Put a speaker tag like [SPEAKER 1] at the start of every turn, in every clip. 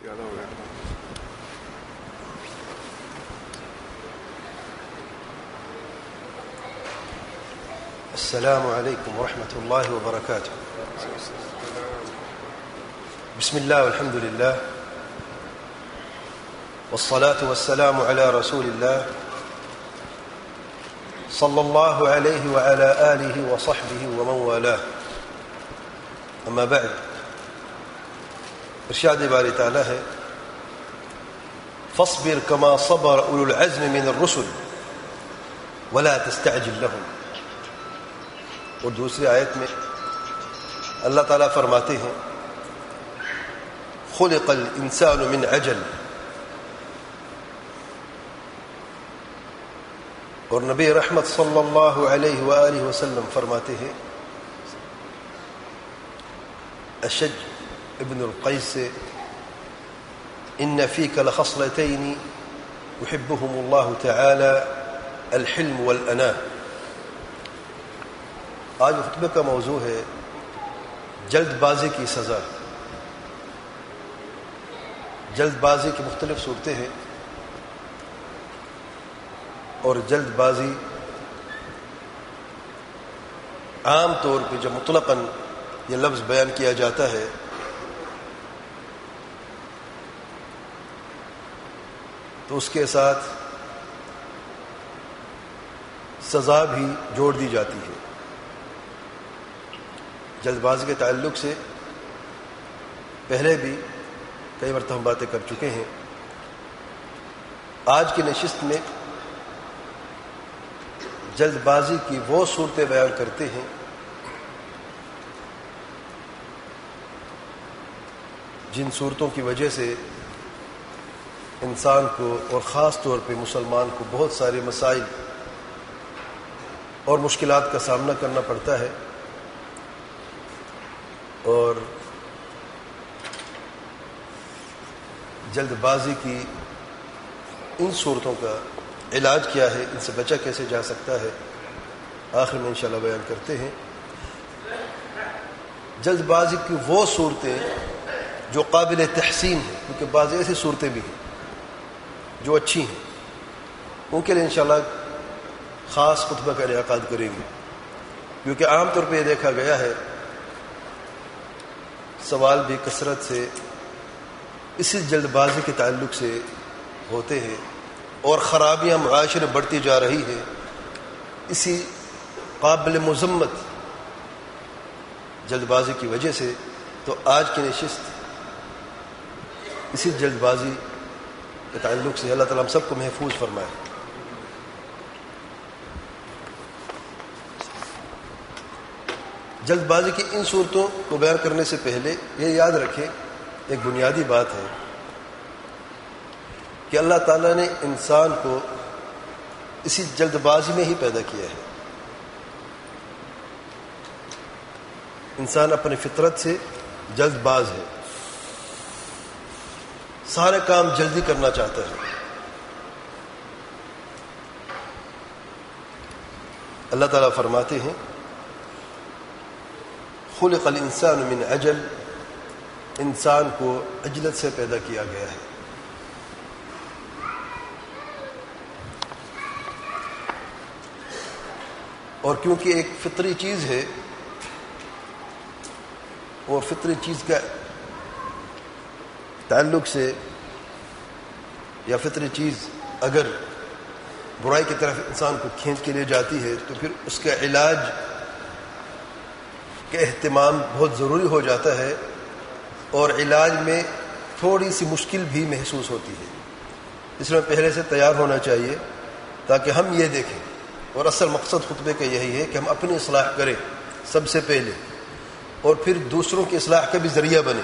[SPEAKER 1] زیادہ ہو گیا.
[SPEAKER 2] السلام علیکم ورحمۃ اللہ وبرکاتہ. بسم اللہ والحمد للہ والصلاة والسلام على رسول اللہ صلی اللہ علیہ وعلى آلہ وصحبہ ومن والاه. اما بعد، ارشاد باری تعالی ہے فاصبر كما صبر اولو العزم من الرسل ولا تستعجل لهم. اور دوسری آیت میں اللہ تعالیٰ فرماتے ہیں خلق الانسان من عجل. اور نبی رحمت صلی اللہ علیہ وآلہ وسلم فرماتے ہیں اشج ابن القیس سے ان فیک لخصلتین یحبہم اللہ تعالی الحلم والاناء. آج خطبے کا موضوع ہے جلد بازی کی سزا. جلد بازی کی مختلف صورتیں ہیں، اور جلد بازی عام طور پہ جب مطلقاً یہ لفظ بیان کیا جاتا ہے تو اس کے ساتھ سزا بھی جوڑ دی جاتی ہے. جلد بازی کے تعلق سے پہلے بھی کئی مرتبہ ہم باتیں کر چکے ہیں. آج کی نشست میں جلد بازی کی وہ صورتیں بیان کرتے ہیں جن صورتوں کی وجہ سے انسان کو اور خاص طور پہ مسلمان کو بہت سارے مسائل اور مشکلات کا سامنا کرنا پڑتا ہے. اور جلد بازی کی ان صورتوں کا علاج کیا ہے، ان سے بچا کیسے جا سکتا ہے، آخر میں انشاءاللہ بیان کرتے ہیں. جلد بازی کی وہ صورتیں جو قابل تحسین ہیں، کیونکہ بعض ایسی صورتیں بھی ہیں جو اچھی ہیں، ان کے لیے انشاءاللہ خاص خطبہ کا انعقاد کریں گے. کیونکہ عام طور پہ یہ دیکھا گیا ہے سوال بھی کثرت سے اسی جلد بازی کے تعلق سے ہوتے ہیں، اور خرابیاں معاشرے بڑھتی جا رہی ہیں اسی قابل مذمت جلد بازی کی وجہ سے. تو آج کی نشست اسی جلد بازی کے تعلق سے اللہ تعالیٰ ہم سب کو محفوظ فرمائے. جلد بازی کی ان صورتوں کو بیان کرنے سے پہلے یہ یاد رکھیں ایک بنیادی بات ہے کہ اللہ تعالیٰ نے انسان کو اسی جلد بازی میں ہی پیدا کیا ہے. انسان اپنی فطرت سے جلد باز ہے، سارے کام جلدی کرنا چاہتا ہے. اللہ تعالیٰ فرماتے ہیں خلق الانسان من عجل. انسان کو عجلت سے پیدا کیا گیا ہے. اور کیونکہ ایک فطری چیز ہے، اور فطری چیز کا تعلق سے یا فطری چیز اگر برائی کی طرف انسان کو کھینچ کے لے جاتی ہے تو پھر اس کا علاج کا اہتمام بہت ضروری ہو جاتا ہے، اور علاج میں تھوڑی سی مشکل بھی محسوس ہوتی ہے. اس میں پہلے سے تیار ہونا چاہیے تاکہ ہم یہ دیکھیں. اور اصل مقصد خطبے کا یہی ہے کہ ہم اپنی اصلاح کریں سب سے پہلے، اور پھر دوسروں کی اصلاح کا بھی ذریعہ بنے.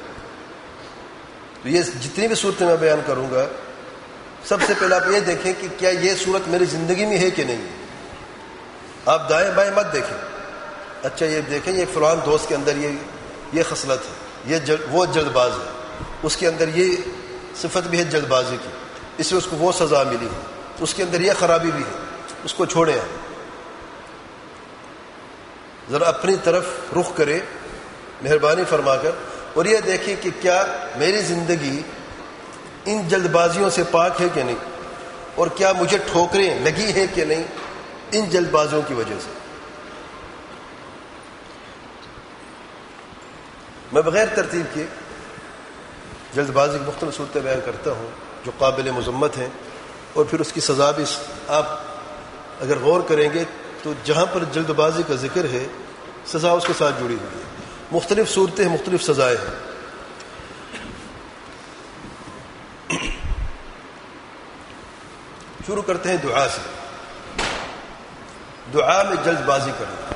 [SPEAKER 2] تو یہ جتنی بھی صورتیں میں بیان کروں گا، سب سے پہلے آپ یہ دیکھیں کہ کیا یہ صورت میری زندگی میں ہے کہ نہیں. آپ دائیں بائیں مت دیکھیں. اچھا یہ دیکھیں یہ فلان دوست کے اندر یہ خصلت ہے، وہ جلد باز ہے، اس کے اندر یہ صفت بھی ہے جلد بازی کی، اس لیے اس کو وہ سزا ملی ہے، اس کے اندر یہ خرابی بھی ہے، اس کو چھوڑیں. ذرا اپنی طرف رخ کرے مہربانی فرما کر. اور یہ دیکھیں کہ کیا میری زندگی ان جلد بازیوں سے پاک ہے کہ نہیں، اور کیا مجھے ٹھوکریں لگی ہیں کہ نہیں ان جلد بازیوں کی وجہ سے۔ میں بغیر ترتیب کے جلد بازی کی مختلف صورتیں بیان کرتا ہوں جو قابل مذمت ہیں، اور پھر اس کی سزا بھی آپ اگر غور کریں گے تو جہاں پر جلد بازی کا ذکر ہے سزا اس کے ساتھ جڑی ہوئی ہے، مختلف صورتیں مختلف سزائیں ہیں۔ شروع کرتے ہیں دعا سے۔ دعا میں جلد بازی کرنا،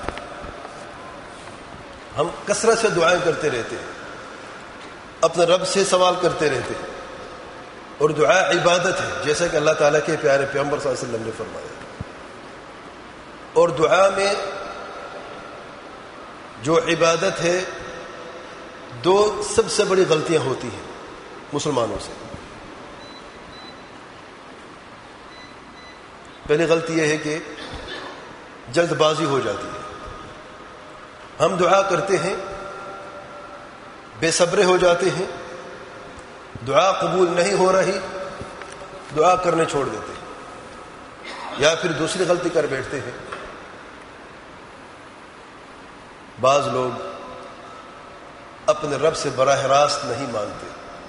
[SPEAKER 2] ہم کثرت سے دعائیں کرتے رہتے ہیں، اپنے رب سے سوال کرتے رہتے ہیں، اور دعا عبادت ہے جیسا کہ اللہ تعالیٰ کے پیارے پیغمبر صلی اللہ علیہ وسلم نے فرمایا۔ اور دعا میں جو عبادت ہے، دو سب سے بڑی غلطیاں ہوتی ہیں مسلمانوں سے۔ پہلی غلطی یہ ہے کہ جلد بازی ہو جاتی ہے، ہم دعا کرتے ہیں، بے صبرے ہو جاتے ہیں، دعا قبول نہیں ہو رہی، دعا کرنے چھوڑ دیتے ہیں، یا پھر دوسری غلطی کر بیٹھتے ہیں۔ بعض لوگ اپنے رب سے براہ راست نہیں مانگتے،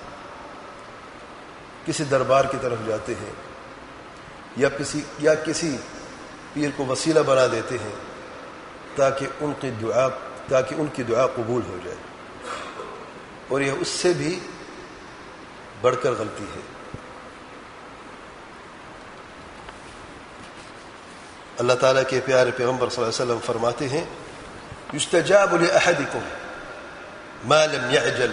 [SPEAKER 2] کسی دربار کی طرف جاتے ہیں یا کسی پیر کو وسیلہ بنا دیتے ہیں تاکہ ان کی دعا قبول ہو جائے، اور یہ اس سے بھی بڑھ کر غلطی ہے۔ اللہ تعالیٰ کے پیارے پیغمبر صلی اللہ علیہ وسلم فرماتے ہیں یستجاب لأحدکم ما لم یعجل،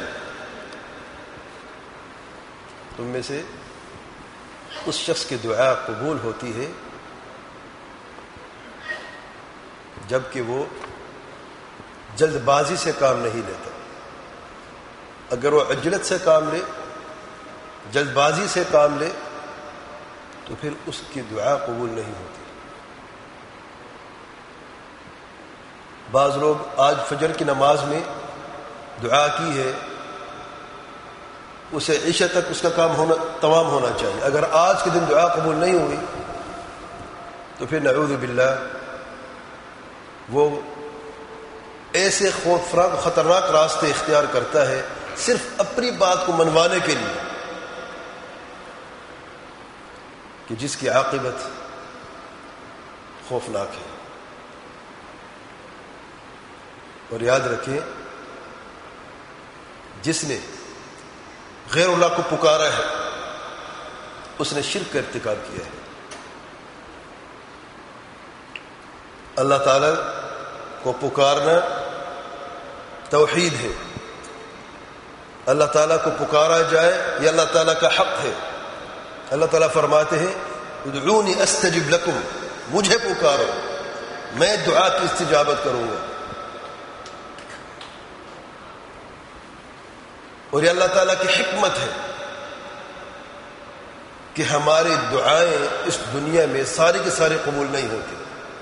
[SPEAKER 2] تم میں سے اس شخص کی دعا قبول ہوتی ہے جبکہ وہ جلد بازی سے کام نہیں لیتا۔ اگر وہ عجلت سے کام لے، جلد بازی سے کام لے، تو پھر اس کی دعا قبول نہیں ہوتی۔ بعض لوگ آج فجر کی نماز میں دعا کی ہے، اسے عشاء تک اس کا کام تمام ہونا چاہیے، اگر آج کے دن دعا قبول نہیں ہوئی تو پھر نعوذ باللہ وہ ایسے خوفناک خطرناک راستے اختیار کرتا ہے صرف اپنی بات کو منوانے کے لیے کہ جس کی عاقبت خوفناک ہے۔ اور یاد رکھیں، جس نے غیر اللہ کو پکارا ہے اس نے شرک کا ارتکاب کیا ہے۔ اللہ تعالی کو پکارنا توحید ہے، اللہ تعالیٰ کو پکارا جائے یہ اللہ تعالیٰ کا حق ہے۔ اللہ تعالیٰ فرماتے ہیں ادعونی استجب لکم، مجھے پکارو میں دعا کی استجابت کروں گا۔ اور یہ اللہ تعالیٰ کی حکمت ہے کہ ہماری دعائیں اس دنیا میں ساری کی ساری قبول نہیں ہوتی،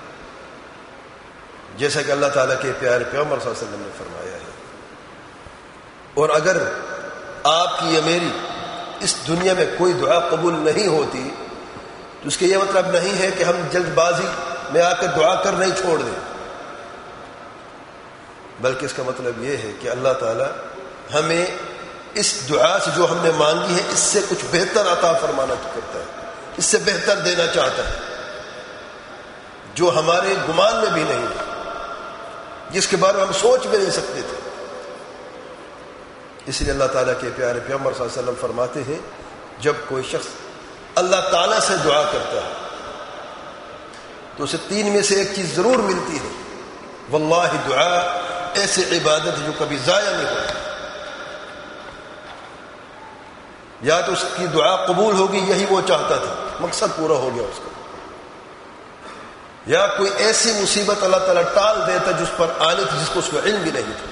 [SPEAKER 2] جیسا کہ اللہ تعالیٰ کے پیارے پیغمبر صلی اللہ علیہ وسلم نے فرمایا ہے۔ اور اگر آپ کی یا میری اس دنیا میں کوئی دعا قبول نہیں ہوتی تو اس کا یہ مطلب نہیں ہے کہ ہم جلد بازی میں آ کر دعا کرنا ہی چھوڑ دیں، بلکہ اس کا مطلب یہ ہے کہ اللہ تعالیٰ ہمیں اس دعا سے جو ہم نے مانگی ہے اس سے کچھ بہتر عطا فرمانا کرتا ہے، اس سے بہتر دینا چاہتا ہے جو ہمارے گمان میں بھی نہیں ہے، جس کے بارے میں ہم سوچ بھی نہیں سکتے تھے۔ اس لیے اللہ تعالیٰ کے پیارے پیغمبر صلی اللہ علیہ وسلم فرماتے ہیں جب کوئی شخص اللہ تعالیٰ سے دعا کرتا ہے تو اسے تین میں سے ایک چیز ضرور ملتی ہے۔ واللہ دعا ایسی عبادت ہے جو کبھی ضائع نہیں ہوتی، یا تو اس کی دعا قبول ہوگی، یہی وہ چاہتا تھا، مقصد پورا ہو گیا اس کا، یا کوئی ایسی مصیبت اللہ تعالیٰ ٹال دیتا جس پر آنی تھی، جس کو اس کو علم بھی نہیں تھا۔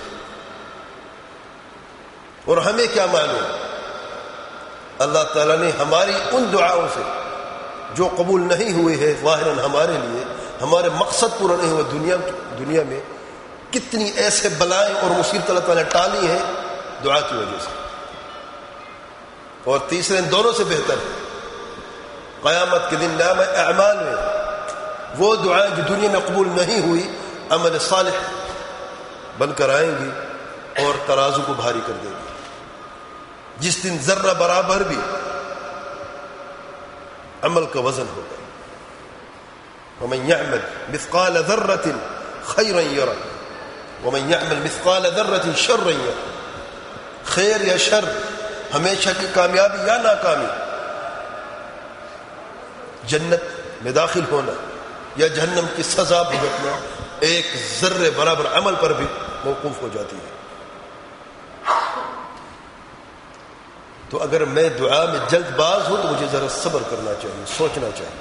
[SPEAKER 2] اور ہمیں کیا معلوم، اللہ تعالیٰ نے ہماری ان دعاؤں سے جو قبول نہیں ہوئے ہیں ظاہراً ہمارے لیے ہمارے مقصد پورا نہیں ہوا، دنیا میں کتنی ایسے بلائیں اور مصیبت اللہ تعالیٰ نے ٹالی ہیں دعا کی وجہ سے. اور تیسرے ان دونوں سے بہتر ہے قیامت کے دن نام اعمال میں وہ دعائیں جو دنیا میں قبول نہیں ہوئی عمل صالح بن کر آئیں گی اور ترازو کو بھاری کر دیں گی. جس دن ذرہ برابر بھی عمل کا وزن ہوگا. ومن يعمل مثقال ذرة خيرا يره ومن يعمل مثقال ذرة شرا يره. خیر یا شر، ہمیشہ کی کامیابی یا ناکامی، جنت میں داخل ہونا یا جہنم کی سزا بھگتنا ایک ذرے برابر عمل پر بھی موقوف ہو جاتی ہے. تو اگر میں دعا میں جلد باز ہوں تو مجھے ذرا صبر کرنا چاہیے، سوچنا چاہیے.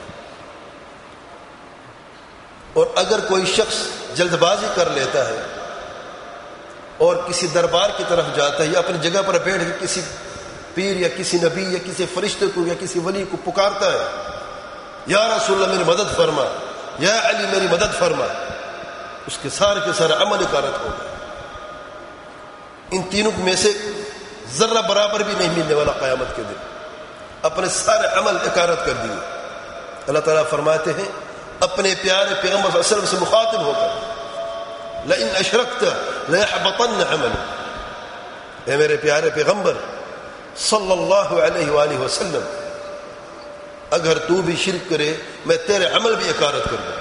[SPEAKER 2] اور اگر کوئی شخص جلد بازی کر لیتا ہے اور کسی دربار کی طرف جاتا ہے یا اپنی جگہ پر بیٹھ کے کسی پیر یا کسی نبی یا کسی فرشتے کو یا کسی ولی کو پکارتا ہے، یا رسول اللہ میری مدد فرما، یا علی میری مدد فرما، اس کے سارے عمل اکارت ہوگا. ان تینوں میں سے ذرہ برابر بھی نہیں ملنے والا قیامت کے دن. اپنے سارے عمل اکارت کر دیے. اللہ تعالیٰ فرماتے ہیں اپنے پیارے پیغمبر صلی اللہ علیہ وسلم سے مخاطب ہو کر لئن اشرکت لیحبطن عملک، اے میرے پیارے پیغمبر صلی اللہ علیہ وآلہ وسلم، اگر تو بھی شرک کرے میں تیرے عمل بھی اکارت کر دوں.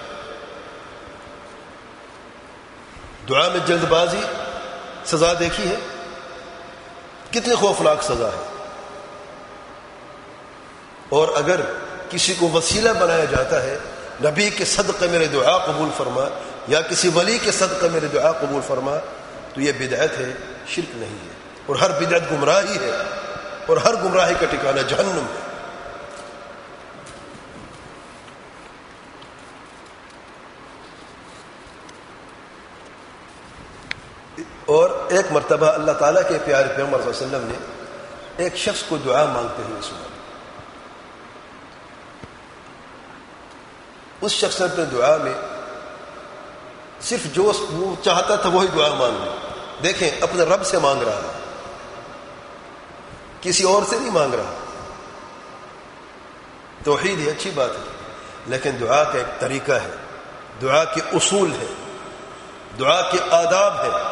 [SPEAKER 2] دعا میں جلد بازی سزا دیکھی ہے، کتنی خوفناک سزا ہے. اور اگر کسی کو وسیلہ بنایا جاتا ہے نبی کے صدقے میرے دعا قبول فرما یا کسی ولی کے صدقے میرے دعا قبول فرما تو یہ بدعت ہے، شرک نہیں ہے. اور ہر بدعت گمراہی ہے اور ہر گمراہی کا ٹھکانہ جہنم ہے. اور ایک مرتبہ اللہ تعالیٰ کے پیارے پیغمبر صلی اللہ علیہ وسلم نے ایک شخص کو دعا مانگتے ہوئے سنا. اس شخص نے اپنے دعا میں صرف جو وہ چاہتا تھا وہی دعا مانگ لی. دیکھیں اپنے رب سے مانگ رہا ہے، کسی اور سے نہیں مانگ رہا. توحید ہے، اچھی بات ہے، لیکن دعا کا ایک طریقہ ہے، دعا کے اصول ہے، دعا کے آداب ہے.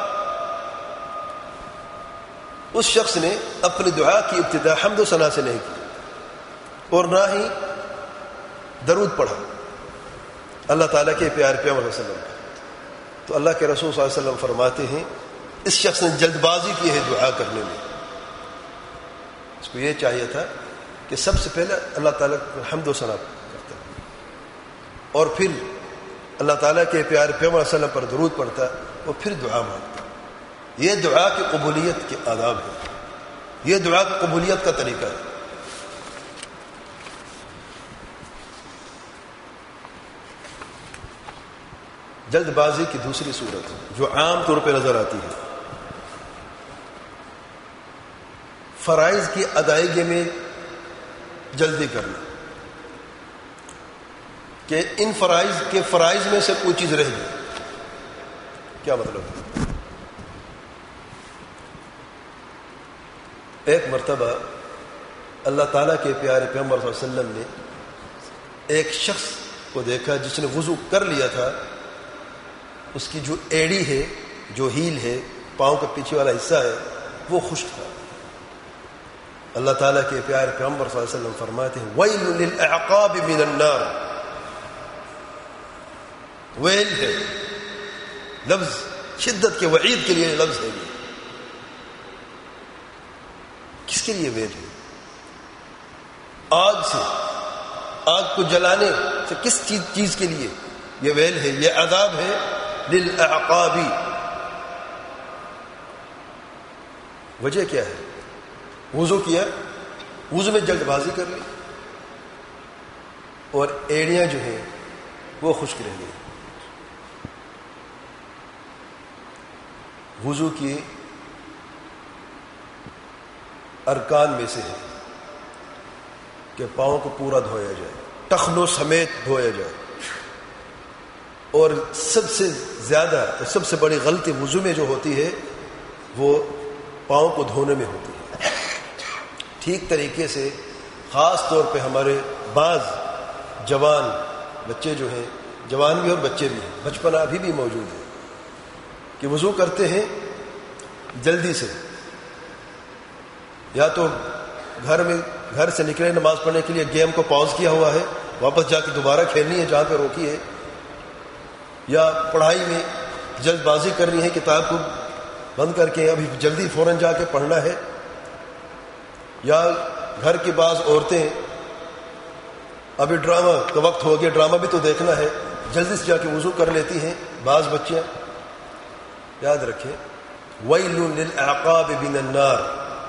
[SPEAKER 2] اس شخص نے اپنی دعا کی ابتدا حمد و ثنا سے نہیں کی اور نہ ہی درود پڑھا اللہ تعالیٰ کے پیارے پیغمبر صلی اللہ علیہ وسلم. تو اللہ کے رسول صلی اللہ علیہ وسلم فرماتے ہیں اس شخص نے جلد بازی کی ہے دعا کرنے میں. اس کو یہ چاہیے تھا کہ سب سے پہلے اللہ تعالیٰ کو حمد و ثنا کرتا اور پھر اللہ تعالیٰ کے پیارے پیغمبر صلی اللہ علیہ وسلم پر درود پڑھتا اور پھر دعا مانگتا. یہ دعا کی قبولیت کے آداب ہے، یہ دعا کی قبولیت کا طریقہ ہے. جلد بازی کی دوسری صورت جو عام طور پہ نظر آتی ہے، فرائض کی ادائیگی میں جلدی کرنا، کہ ان فرائض میں سے کوئی چیز رہ گئی. کیا مطلب ہے؟ ایک مرتبہ اللہ تعالیٰ کے پیارے پیغمبر صلی اللہ علیہ وسلم نے ایک شخص کو دیکھا جس نے وضو کر لیا تھا، اس کی جو ایڑی ہے، جو ہیل ہے، پاؤں کا پیچھے والا حصہ ہے، وہ خشک تھا. اللہ تعالیٰ کے پیارے پیغمبر صلی اللہ علیہ وسلم فرماتے ہیں ویل للاعقاب من النار. ویل ہے لفظ شدت کے وعید کے لیے لفظ ہے. کس کے لیے ویل ہے؟ آگ سے، آگ کو جلانے سے کس چیز کے لیے یہ ویل ہے، یہ عذاب ہے للاعقابی. وجہ کیا ہے؟ وضو کیا، وضو میں جلد بازی کر لی اور ایڑیاں جو ہیں وہ خشک رہ گئی. وضو کی ارکان میں سے ہے کہ پاؤں کو پورا دھویا جائے، ٹخنوں سمیت دھویا جائے. اور سب سے زیادہ اور سب سے بڑی غلطی وضو میں جو ہوتی ہے وہ پاؤں کو دھونے میں ہوتی ہے. ٹھیک طریقے سے خاص طور پہ ہمارے بعض جوان بچے جو ہیں، جوان بھی اور بچے بھی ہیں، بچپنا ابھی بھی موجود ہے، کہ وضو کرتے ہیں جلدی سے، یا تو گھر سے نکلے نماز پڑھنے کے لیے، گیم کو پاز کیا ہوا ہے، واپس جا کے دوبارہ کھیلنی ہے جہاں پہ روکی ہے، یا پڑھائی میں جلد بازی کرنی ہے، کتاب کو بند کر کے ابھی جلدی فوراً جا کے پڑھنا ہے، یا گھر کی بعض عورتیں ابھی ڈرامہ کا وقت ہو گیا، ڈرامہ بھی تو دیکھنا ہے، جلدی سے جا کے وضو کر لیتی ہیں. بعض بچیاں، یاد رکھیں وَيْلٌ لِلْأَعْقَابِ مِنَ النَّارِ،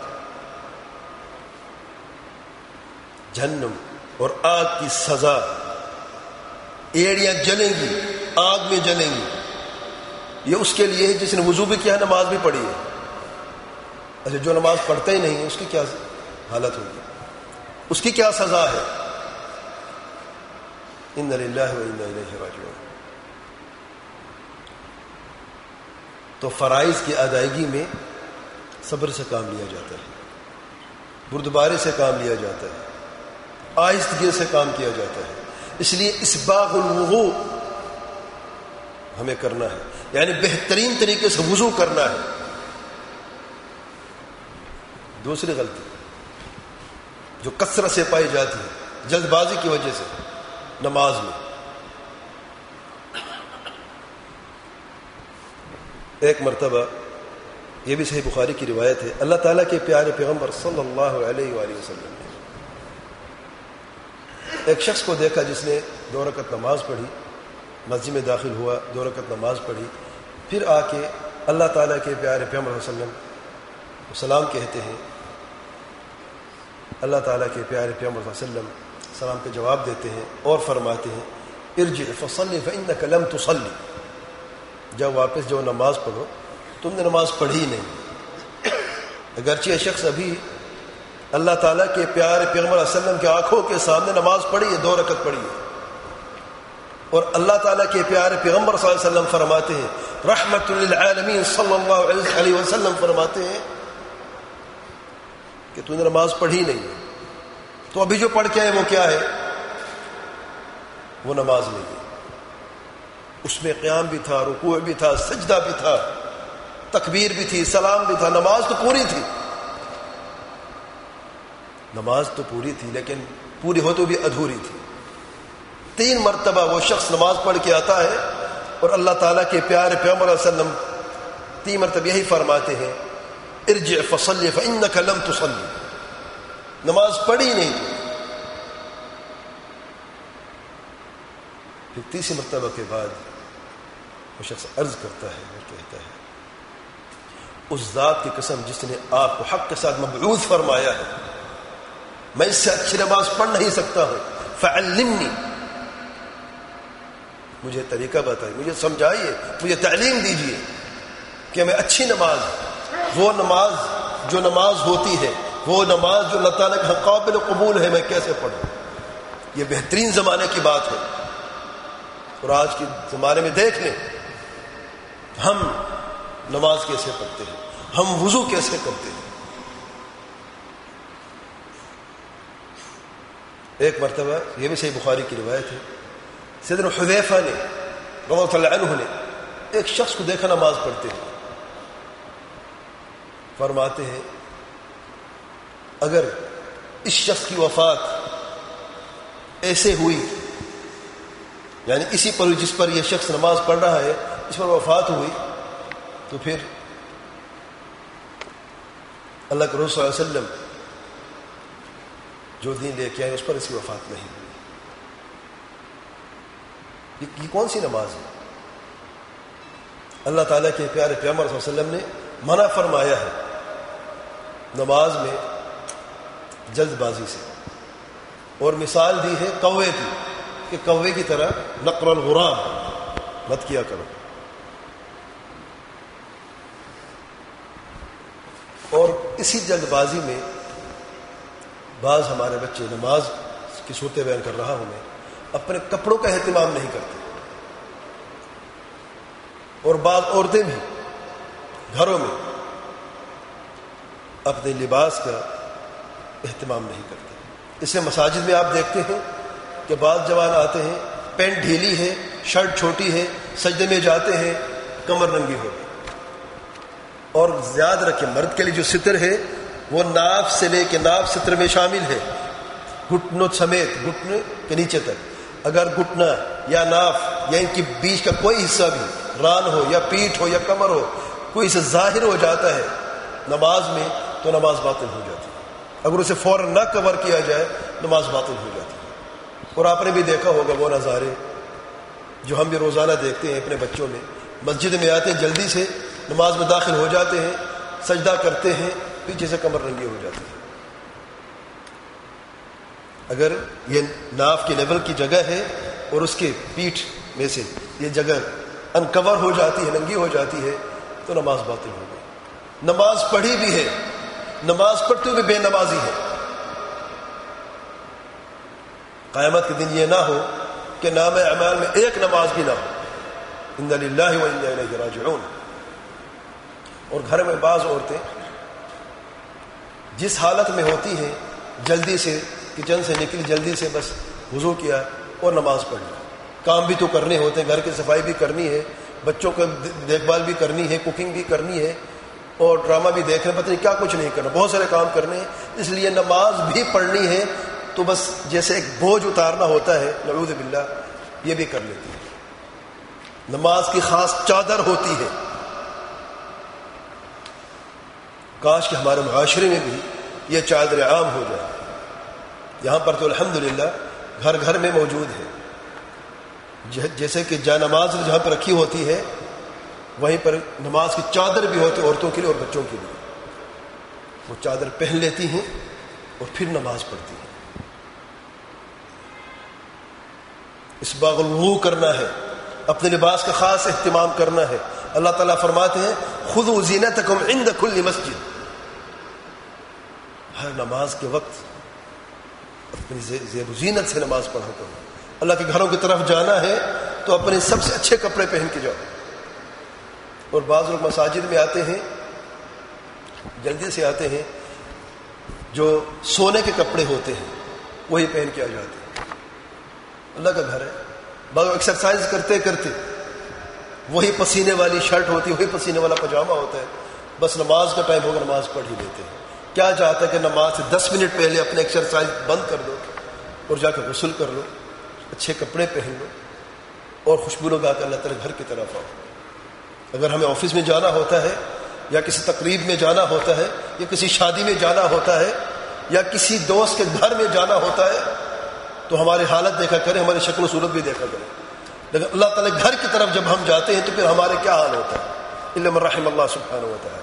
[SPEAKER 2] جہنم اور آگ کی سزا، ایڑیاں جلیں گی، آگ میں جلیں گی. یہ اس کے لیے ہے جس نے وضو بھی کیا، نماز بھی پڑھی ہے. اچھا، جو نماز پڑھتا ہی نہیں اس کی کیا حالت ہوگی، اس کی کیا سزا ہے؟ اِنَّ لِلَّهِ وَإِنَّا إِلَيْهِ رَاجِعُونَ. تو فرائض کی ادائیگی میں صبر سے کام لیا جاتا ہے، بردباری سے کام لیا جاتا ہے، آہستگی سے کام کیا جاتا ہے. اس لیے اسباغ الوضوء ہمیں کرنا ہے، یعنی بہترین طریقے سے وضو کرنا ہے. دوسری غلطی جو کثرت سے پائی جاتی ہے جلد بازی کی وجہ سے نماز میں. ایک مرتبہ، یہ بھی صحیح بخاری کی روایت ہے، اللہ تعالیٰ کے پیارے پیغمبر صلی اللہ علیہ وآلہ وسلم نے ایک شخص کو دیکھا جس نے 2 رکعت نماز پڑھی، مسجد میں داخل ہوا، 2 رکعت نماز پڑھی، پھر آ کے اللہ تعالیٰ کے پیارے پیغمبر صلی اللہ علیہ وسلم کو سلام کہتے ہیں. اللہ تعالیٰ کے پیارے پیغمبر صلی اللہ علیہ وسلم سلام کے جواب دیتے ہیں اور فرماتے ہیں ارجع فصلی فإنک لم تصلی، جب واپس جو نماز پڑھو، تم نے نماز پڑھی نہیں. اگرچہ یہ شخص ابھی اللہ تعالیٰ کے پیارے پیغمبر صلی اللہ علیہ وسلم کی آنکھوں کے سامنے نماز پڑھی ہے، 2 رکعت پڑھی ہے، اور اللہ تعالیٰ کے پیارے پیغمبر صلی اللہ علیہ وسلم فرماتے ہیں، رحمت للعالمین صلی اللہ علیہ وسلم فرماتے ہیں کہ تو نے نماز پڑھی نہیں ہے. تو ابھی جو پڑھ کے آئے وہ کیا ہے؟ وہ نماز نہیں ہے. اس میں قیام بھی تھا، رکوع بھی تھا، سجدہ بھی تھا، تکبیر بھی تھی، سلام بھی تھا، نماز تو پوری تھی. نماز تو پوری تھی لیکن پوری ہو تو بھی ادھوری تھی. 3 مرتبہ وہ شخص نماز پڑھ کے آتا ہے اور اللہ تعالیٰ کے پیارے پیغمبر صلی اللہ علیہ وسلم 3 مرتبہ یہی فرماتے ہیں ارجع فصلی فإنک لم تصلی، نماز پڑھی نہیں. پھر 3 مرتبہ کے بعد وہ شخص عرض کرتا ہے اور کہتا ہے اس ذات کی قسم جس نے آپ کو حق کے ساتھ مبعوث فرمایا ہے، میں اس سے اچھی نماز پڑھ نہیں سکتا ہوں، فعلمنی، مجھے طریقہ بتائیے، مجھے سمجھائیے، مجھے تعلیم دیجیے کہ میں اچھی نماز، وہ نماز جو نماز ہوتی ہے، وہ نماز جو اللہ تعالیٰ کا قابل قبول ہے، میں کیسے پڑھوں. یہ بہترین زمانے کی بات ہے. اور آج کے زمانے میں دیکھ لیں ہم نماز کیسے پڑھتے ہیں، ہم وضو کیسے کرتے ہیں. ایک مرتبہ، یہ بھی صحیح بخاری کی روایت ہے، سیدنا حذیفہ نے رضی اللہ عنہ نے ایک شخص کو دیکھا نماز پڑھتے ہیں. فرماتے ہیں اگر اس شخص کی وفات ایسے ہوئی، یعنی اسی پر جس پر یہ شخص نماز پڑھ رہا ہے اس پر وفات ہوئی، تو پھر اللہ کے رسول صلی اللہ علیہ وسلم جو دین لے کے آئے اس پر اس کی وفات نہیں ہوئی. یہ کون سی نماز ہے؟ اللہ تعالیٰ کے پیارے پیغمبر صلی اللہ علیہ وسلم نے منع فرمایا ہے نماز میں جلد بازی سے، اور مثال دی ہے کوے کی کہ کوے کی طرح نقر الغراب مت کیا کرو. اور اسی جلد بازی میں بعض ہمارے بچے، نماز کی صورتیں بیان کر رہا ہوں میں، اپنے کپڑوں کا اہتمام نہیں کرتے، اور بعض عورتیں بھی گھروں میں اپنے لباس کا اہتمام نہیں کرتے. اس لیے مساجد میں آپ دیکھتے ہیں کہ بعض جوان آتے ہیں، پینٹ ڈھیلی ہے، شرٹ چھوٹی ہے، سجدے میں جاتے ہیں کمر ننگی ہو گئی. اور یاد رکھیں مرد کے لیے جو ستر ہے وہ ناف سے لے کے ناف ستر میں شامل ہے، گھٹنوں سمیت گھٹنے کے نیچے تک. اگر گھٹنا یا ناف یا ان کے بیچ کا کوئی حصہ بھی ران ہو یا پیٹھ ہو یا کمر ہو کوئی سے ظاہر ہو جاتا ہے نماز میں تو نماز باطل ہو جاتی ہے. اگر اسے فوراً نہ کور کیا جائے نماز باطل ہو جاتی ہے. اور آپ نے بھی دیکھا ہوگا وہ نظارے جو ہم بھی روزانہ دیکھتے ہیں اپنے بچوں میں. مسجد میں آتے ہیں جلدی سے نماز میں داخل ہو جاتے ہیں، سجدہ کرتے ہیں، پیچھے سے کمر ننگی ہو جاتی ہے. اگر یہ ناف کے لیول کی جگہ ہے اور اس کے پیٹھ میں سے یہ جگہ انکور ہو جاتی ہے، ننگی ہو جاتی ہے تو نماز باطل ہو گئی. نماز پڑھی بھی ہے، نماز پڑھتے ہوئے بے نمازی ہے. قیامت کے دن یہ نہ ہو کہ نام اعمال میں ایک نماز بھی نہ ہو. انا للہ و انا الیہ راجعون. اور گھر میں بعض عورتیں جس حالت میں ہوتی ہیں جلدی سے کچن سے نکلی، جلدی سے بس وضو کیا اور نماز پڑھ لی. کام بھی تو کرنے ہوتے ہیں، گھر کی صفائی بھی کرنی ہے، بچوں کو دیکھ بھال بھی کرنی ہے، کوکنگ بھی کرنی ہے اور ڈرامہ بھی دیکھنا، پتہ نہیں کیا کچھ نہیں کرنا، بہت سارے کام کرنے ہیں. اس لیے نماز بھی پڑھنی ہے تو بس جیسے ایک بوجھ اتارنا ہوتا ہے، نعوذ باللہ، یہ بھی کر لیتی ہے. نماز کی خاص چادر ہوتی ہے. کاش کہ ہمارے معاشرے میں بھی یہ چادر عام ہو جائے. یہاں پر تو الحمدللہ گھر گھر میں موجود ہے. جیسے کہ جا نماز جہاں پر رکھی ہوتی ہے وہیں پر نماز کی چادر بھی ہوتی ہے عورتوں کے لیے اور بچوں کے لیے. وہ چادر پہن لیتی ہیں اور پھر نماز پڑھتی ہیں. اسباغ الوضو کرنا ہے، اپنے لباس کا خاص اہتمام کرنا ہے. اللہ تعالیٰ فرماتے ہیں خذوا زینتکم عند کل مسجد. ہر نماز کے وقت اپنی زیب و زینت سے نماز پڑھا کرو. اللہ کے گھروں کی طرف جانا ہے تو اپنے سب سے اچھے کپڑے پہن کے جاؤ. اور بعض لوگ مساجد میں آتے ہیں جلدی سے آتے ہیں، جو سونے کے کپڑے ہوتے ہیں وہی پہن کے آ جاتے ہیں. اللہ کا گھر ہے. بعض ایکسرسائز کرتے کرتے وہی پسینے والی شرٹ ہوتی ہے، وہی پسینے والا پاجامہ ہوتا ہے، بس نماز کا ٹائم ہوگا نماز پڑھ ہی لیتے ہیں. کیا چاہتا ہے کہ نماز سے 10 منٹ پہلے اپنے ایکسرسائز بند کر دو اور جا کے غسل کر لو، اچھے کپڑے پہن لو اور خوشبو لگا کر اللہ تعالیٰ گھر کی طرف آؤ. اگر ہمیں آفس میں جانا ہوتا ہے یا کسی تقریب میں جانا ہوتا ہے یا کسی شادی میں جانا ہوتا ہے یا کسی دوست کے گھر میں جانا ہوتا ہے تو ہماری حالت دیکھا کریں، ہماری شکل و صورت بھی دیکھا کریں. لیکن اللہ تعالیٰ گھر کی طرف جب ہم جاتے ہیں تو پھر ہمارے کیا حال ہوتا ہے؟ الا من رحم اللہ سبحانہ و تعالی.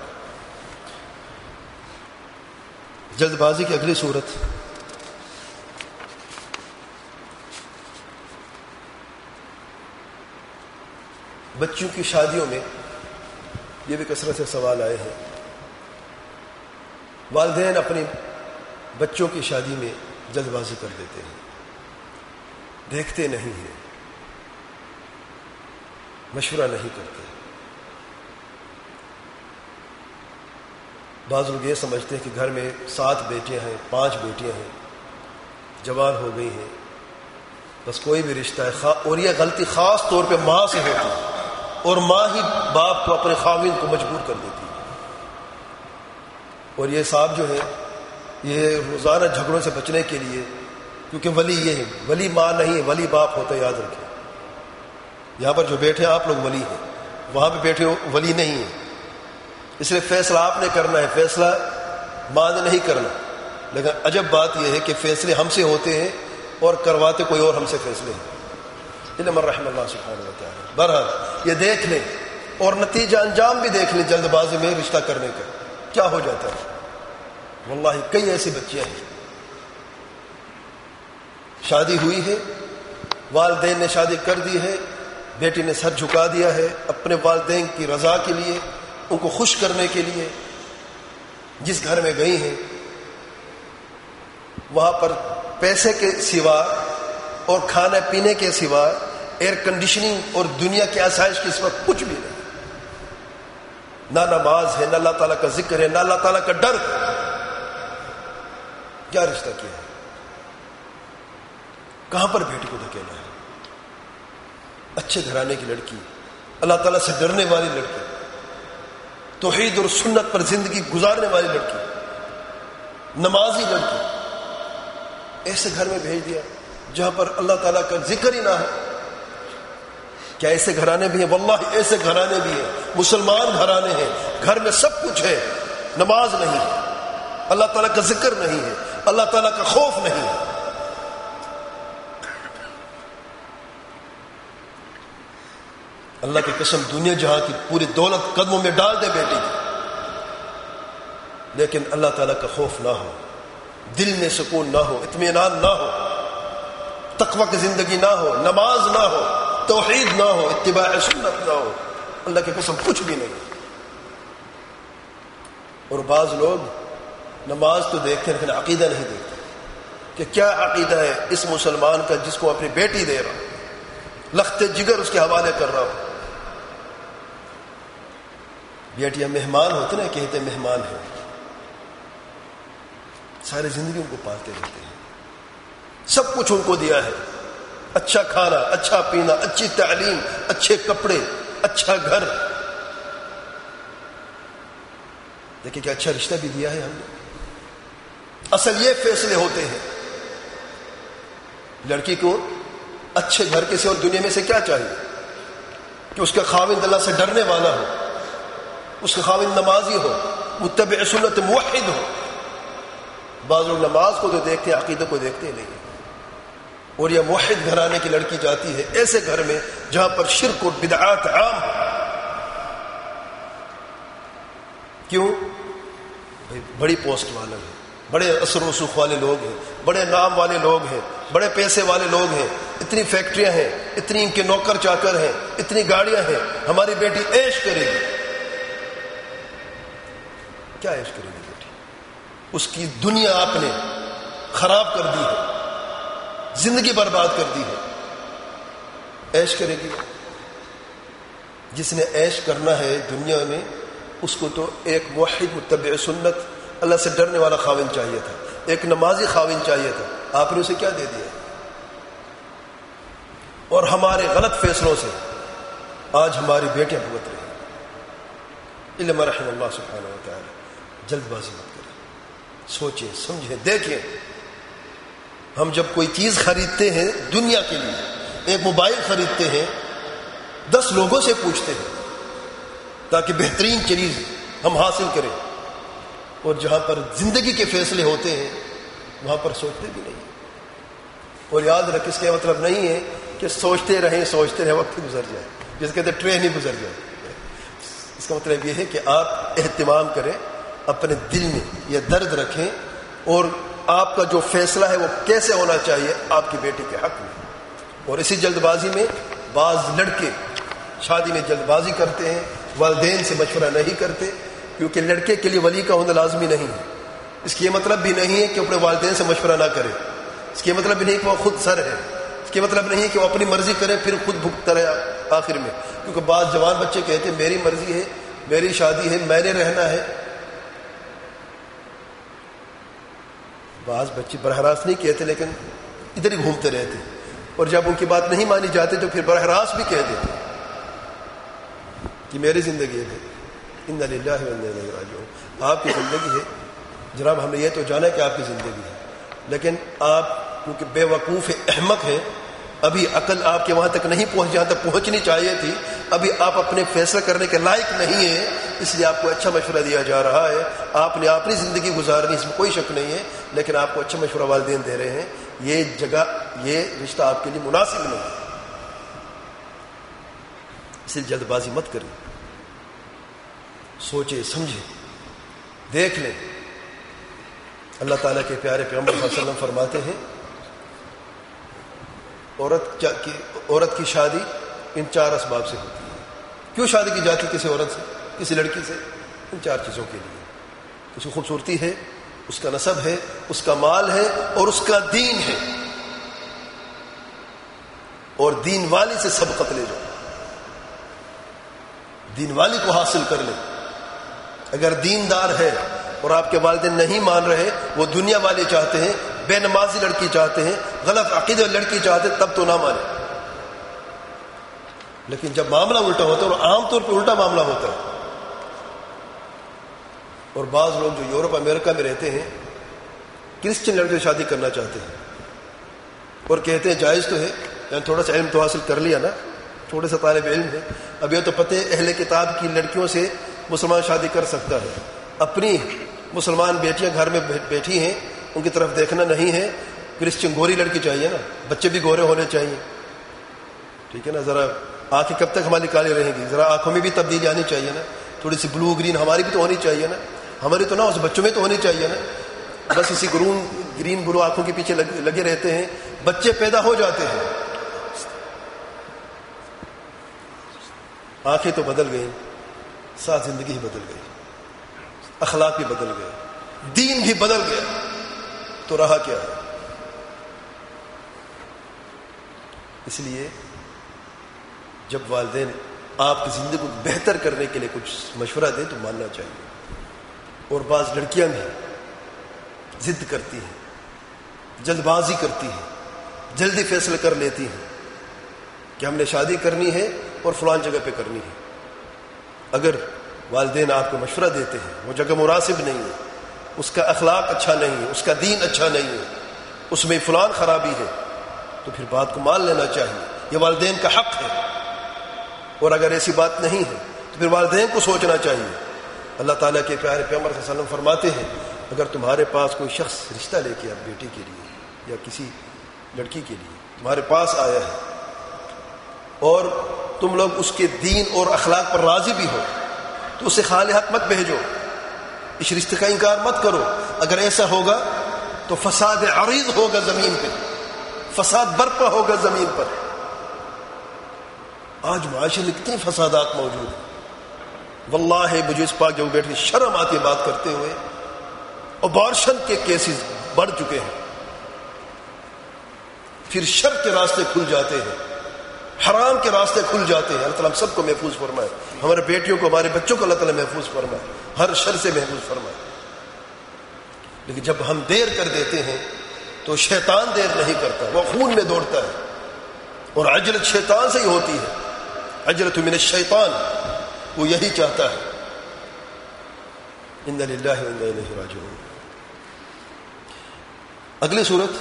[SPEAKER 2] جلد بازی کی اگلی صورت بچوں کی شادیوں میں یہ بھی کثرت سے سوال آئے ہیں. والدین اپنے بچوں کی شادی میں جلد بازی کر دیتے ہیں، دیکھتے نہیں ہیں، مشورہ نہیں کرتے. بعض لوگ یہ سمجھتے ہیں کہ گھر میں 7 بیٹیاں ہیں، 5 بیٹیاں ہیں، جوان ہو گئی ہیں، بس کوئی بھی رشتہ ہے. اور یہ غلطی خاص طور پہ ماں سے ہوتی ہے اور ماں ہی باپ کو اپنے خاوند کو مجبور کر دیتی ہے. اور یہ صاحب جو ہے یہ روزانہ جھگڑوں سے بچنے کے لیے، کیونکہ ولی یہ ہے، ولی ماں نہیں ہے، ولی باپ ہوتا ہے، یاد رکھیں. یہاں پر جو بیٹھے ہیں آپ لوگ ولی ہیں، وہاں پہ بیٹھے ولی نہیں ہیں. اس لیے فیصلہ آپ نے کرنا ہے، فیصلہ ماں نے نہیں کرنا. لیکن عجب بات یہ ہے کہ فیصلے ہم سے ہوتے ہیں اور کرواتے کوئی اور ہم سے فیصلے ہیں. الا من رحم اللہ سبحانہ و تعالی. بہرحال یہ دیکھ لیں اور نتیجہ انجام بھی دیکھ لیں جلد بازی میں رشتہ کرنے کا کیا ہو جاتا ہے. واللہ کئی ایسی بچیاں ہیں، شادی ہوئی ہے، والدین نے شادی کر دی ہے، بیٹی نے سر جھکا دیا ہے اپنے والدین کی رضا کے لیے، ان کو خوش کرنے کے لیے. جس گھر میں گئی ہیں وہاں پر پیسے کے سوا اور کھانے پینے کے سوا ایئر کنڈیشننگ اور دنیا کی آسائش کے سوا کچھ بھی نہیں. نہ نماز ہے، نہ اللہ تعالیٰ کا ذکر ہے، نہ اللہ تعالیٰ کا ڈر. کیا رشتہ کیا ہے؟ کہاں پر بیٹی کو دھکیلا ہے؟ اچھے گھرانے کی لڑکی، اللہ تعالیٰ سے ڈرنے والی لڑکی، توحید اور سنت پر زندگی گزارنے والی لڑکی، نمازی لڑکی، ایسے گھر میں بھیج دیا جہاں پر اللہ تعالیٰ کا ذکر ہی نہ ہو. کیا ایسے گھرانے بھی ہیں؟ واللہ ایسے گھرانے بھی ہیں، مسلمان گھرانے ہیں، گھر میں سب کچھ ہے، نماز نہیں ہے، اللہ تعالیٰ کا ذکر نہیں ہے، اللہ تعالیٰ کا خوف نہیں ہے. اللہ کی قسم دنیا جہاں کی پوری دولت قدموں میں ڈال دے بیٹی کی، لیکن اللہ تعالیٰ کا خوف نہ ہو، دل میں سکون نہ ہو، اطمینان نہ ہو، تقوی کی زندگی نہ ہو، نماز نہ ہو، توحید نہ ہو، اتباع سنت نہ ہو، اللہ کی قسم کچھ بھی نہیں. اور بعض لوگ نماز تو دیکھتے لیکن عقیدہ نہیں دیکھتے کہ کیا عقیدہ ہے اس مسلمان کا جس کو اپنی بیٹی دے رہا ہوں، لخت جگر اس کے حوالے کر رہا ہوں. بیٹیاں مہمان ہوتے نا، کہتے مہمان ہیں، ساری زندگی ان کو پالتے رہتے ہیں، سب کچھ ان کو دیا ہے، اچھا کھانا، اچھا پینا، اچھی تعلیم، اچھے کپڑے، اچھا گھر، دیکھیں کہ اچھا رشتہ بھی دیا ہے ہم نے. اصل یہ فیصلے ہوتے ہیں لڑکی کو اچھے گھر کے سے اور دنیا میں سے کیا چاہیے کہ اس کا خاوند اللہ سے ڈرنے والا ہو، اس کا خاوند نمازی ہو، متبع سنت، موحد ہو. بعض لوگ نماز کو تو دیکھتے ہیں، عقیدہ کو دیکھتے نہیں. اور یہ موحد گھرانے کی لڑکی جاتی ہے ایسے گھر میں جہاں پر شرک اور بدعات عام ہو. کیوں؟ بھائی بڑی پوسٹ والے ہیں، بڑے اثر و رسوخ والے لوگ ہیں، بڑے نام والے لوگ ہیں، بڑے پیسے والے لوگ ہیں، اتنی فیکٹریاں ہیں، اتنی ان کے نوکر چاکر ہیں، اتنی گاڑیاں ہیں، ہماری بیٹی عیش کرے گی. کیا عیش کرے گی بیٹی؟ اس کی دنیا آپ نے خراب کر دی ہے، زندگی برباد کر دی ہے. عیش کرے گی؟ جس نے عیش کرنا ہے دنیا میں اس کو تو ایک موحد متبع سنت اللہ سے ڈرنے والا خاوند چاہیے تھا، ایک نمازی خاوند چاہیے تھا. آپ نے اسے کیا دے دیا؟ اور ہمارے غلط فیصلوں سے آج ہماری بیٹیاں بھگت رہی ہیں. علم رحم اللہ سبحانہ و تعالی. جلد بازی مت کریں، سوچیں سمجھیں دیکھیں. ہم جب کوئی چیز خریدتے ہیں دنیا کے لیے، ایک موبائل خریدتے ہیں، 10 لوگوں سے پوچھتے ہیں تاکہ بہترین چیز ہم حاصل کریں. اور جہاں پر زندگی کے فیصلے ہوتے ہیں وہاں پر سوچتے بھی نہیں. اور یاد رکھ، اس کا مطلب نہیں ہے کہ سوچتے رہیں وقت گزر جائے، جس کہتے ٹرین ہی گزر جائے. اس کا مطلب یہ ہے کہ آپ اہتمام کریں، اپنے دل میں یہ درد رکھیں، اور آپ کا جو فیصلہ ہے وہ کیسے ہونا چاہیے آپ کی بیٹی کے حق میں. اور اسی جلد بازی میں بعض لڑکے شادی میں جلد بازی کرتے ہیں، والدین سے مشورہ نہیں کرتے، کیونکہ لڑکے کے لیے ولی کا ہونا لازمی نہیں ہے. اس کی یہ مطلب بھی نہیں ہے کہ اپنے والدین سے مشورہ نہ کرے، اس کی یہ مطلب بھی نہیں کہ وہ خود سر ہے، اس کی مطلب نہیں کہ وہ اپنی مرضی کرے پھر خود بھگتا رہے آخر میں. کیونکہ بعض جوان بچے کہتے ہیں میری مرضی ہے، میری شادی ہے، میں نے رہنا ہے. بعض بچے براہ راست نہیں کہتے لیکن ادھر ہی گھومتے رہتے، اور جب ان کی بات نہیں مانی جاتی تو پھر براہ راست بھی کہہ دیتے کہ میری زندگی ہے. انا للہ و انا الیہ راجعون. آپ کی زندگی ہے جناب، ہم نے یہ تو جانا کہ آپ کی زندگی ہے، لیکن آپ کیونکہ بے وقوف احمق ہیں، ابھی عقل آپ کے وہاں تک نہیں پہنچ جہاں تک پہنچنی چاہیے تھی، ابھی آپ اپنے فیصلہ کرنے کے لائق نہیں ہیں، اس لیے آپ کو اچھا مشورہ دیا جا رہا ہے. آپ نے اپنی زندگی گزارنی، اس میں کوئی شک نہیں ہے، لیکن آپ کو اچھا مشورہ والدین دے رہے ہیں. یہ جگہ، یہ رشتہ آپ کے لیے مناسب نہیں ہے، اس لیے جلد بازی مت کریں، سوچیں سمجھیں دیکھ لیں. اللہ تعالیٰ کے پیارے پیغمبر صلی اللہ علیہ وسلم فرماتے ہیں عورت کی شادی ان 4 اسباب سے ہوتی ہے. کیوں شادی کی جاتی کسی عورت سے، کسی لڑکی سے؟ ان 4 چیزوں کے لیے. اس کی خوبصورتی ہے، اس کا نسب ہے، اس کا مال ہے، اور اس کا دین ہے. اور دین والی سے سبقت لے جاؤ، دین والی کو حاصل کر لیں. اگر دیندار ہے، اور آپ کے والدین نہیں مان رہے، وہ دنیا والے چاہتے ہیں، بے نمازی لڑکی چاہتے ہیں، غلط عقیدے لڑکی چاہتے ہیں، تب تو نہ مانے. لیکن جب معاملہ الٹا ہوتا ہے، اور عام طور پہ الٹا معاملہ ہوتا ہے، اور بعض لوگ جو یورپ امریکہ میں رہتے ہیں کرسچن لڑکے سے شادی کرنا چاہتے ہیں اور کہتے ہیں جائز تو ہے، یعنی تھوڑا سا علم تو حاصل کر لیا نا، تھوڑے سا طالب علم ہے، اب یہ تو پتہ ہے اہل کتاب کی لڑکیوں سے مسلمان شادی کر سکتا ہے. اپنی مسلمان بیٹیاں گھر میں بیٹھی ہیں، ان کی طرف دیکھنا نہیں ہے. کرسچن گوری لڑکی چاہیے نا، بچے بھی گورے ہونے چاہیے، ٹھیک ہے نا. ذرا آنکھیں کب تک ہماری کالی رہیں گی؟ ذرا آنکھوں میں بھی تبدیلی آنی چاہیے نا، تھوڑی سی بلو گرین ہماری بھی تو ہونی چاہیے نا، ہماری تو نہ اس بچوں میں تو ہونی چاہیے نا. بس اسی گرین بلو آنکھوں کے پیچھے لگے رہتے ہیں، بچے پیدا ہو جاتے ہیں، آنکھیں تو بدل گئی، ساتھ زندگی ہی بدل گئی، اخلاق بھی بدل گئے، دین بھی بدل گیا، تو رہا کیا ہے؟ اس لیے جب والدین آپ کی زندگی کو بہتر کرنے کے لیے کچھ مشورہ دیں تو ماننا چاہیے. اور بعض لڑکیاں بھی ضد کرتی ہیں، جلد بازی کرتی ہیں، جلدی فیصلہ کر لیتی ہیں کہ ہم نے شادی کرنی ہے اور فلان جگہ پہ کرنی ہے. اگر والدین آپ کو مشورہ دیتے ہیں وہ جگہ مناسب نہیں ہے، اس کا اخلاق اچھا نہیں ہے، اس کا دین اچھا نہیں ہے، اس میں فلان خرابی ہے، تو پھر بات کو مان لینا چاہیے، یہ والدین کا حق ہے. اور اگر ایسی بات نہیں ہے تو پھر والدین کو سوچنا چاہیے. اللہ تعالیٰ کے پیارے پیغمبر صلی اللہ علیہ وسلم فرماتے ہیں اگر تمہارے پاس کوئی شخص رشتہ لے کے بیٹی کے لیے یا کسی لڑکی کے لیے تمہارے پاس آیا ہے اور تم لوگ اس کے دین اور اخلاق پر راضی بھی ہو تو اسے خالی ہاتھ مت بھیجو، اس رشتے کا انکار مت کرو. اگر ایسا ہوگا تو فساد عریض ہوگا زمین پہ، فساد برپا ہوگا زمین پر. آج معاشرے میں کتنے فسادات موجود ہیں، واللہ مجھے اس پاک جب بیٹھ کے شرم آتی ہے بات کرتے ہوئے. ابارشن کے کیسز بڑھ چکے ہیں، پھر شر کے راستے کھل جاتے ہیں، حرام کے راستے کھل جاتے ہیں. اللہ تعالیٰ ہم سب کو محفوظ فرمائے، ہمارے بیٹیوں کو ہمارے بچوں کو اللہ تعالیٰ محفوظ فرمائے، ہر شر سے محفوظ فرمائے. لیکن جب ہم دیر کر دیتے ہیں تو شیطان دیر نہیں کرتا، وہ خون میں دوڑتا ہے، اور عجلت شیطان سے ہی ہوتی ہے. عجلت من الشیطان، وہ یہی چاہتا ہے. انا للہ و انا الیہ راجعون. اگلی صورت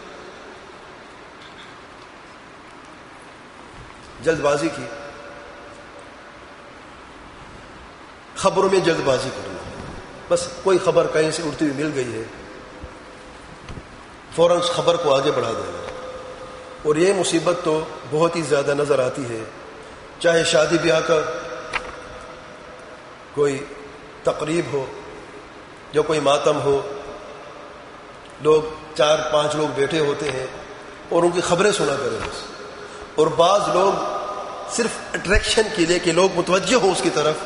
[SPEAKER 2] جلد بازی کی. خبروں میں جلد بازی کرنا، بس کوئی خبر کہیں سے اڑتی ہوئی مل گئی ہے فوراً اس خبر کو آگے بڑھا دینا. اور یہ مصیبت تو بہت ہی زیادہ نظر آتی ہے، چاہے شادی بیاہ کا کوئی تقریب ہو جو کوئی ماتم ہو، لوگ 4-5 لوگ بیٹھے ہوتے ہیں اور ان کی خبریں سنا کریں بس. اور بعض لوگ صرف اٹریکشن کے لیے کہ لوگ متوجہ ہوں اس کی طرف،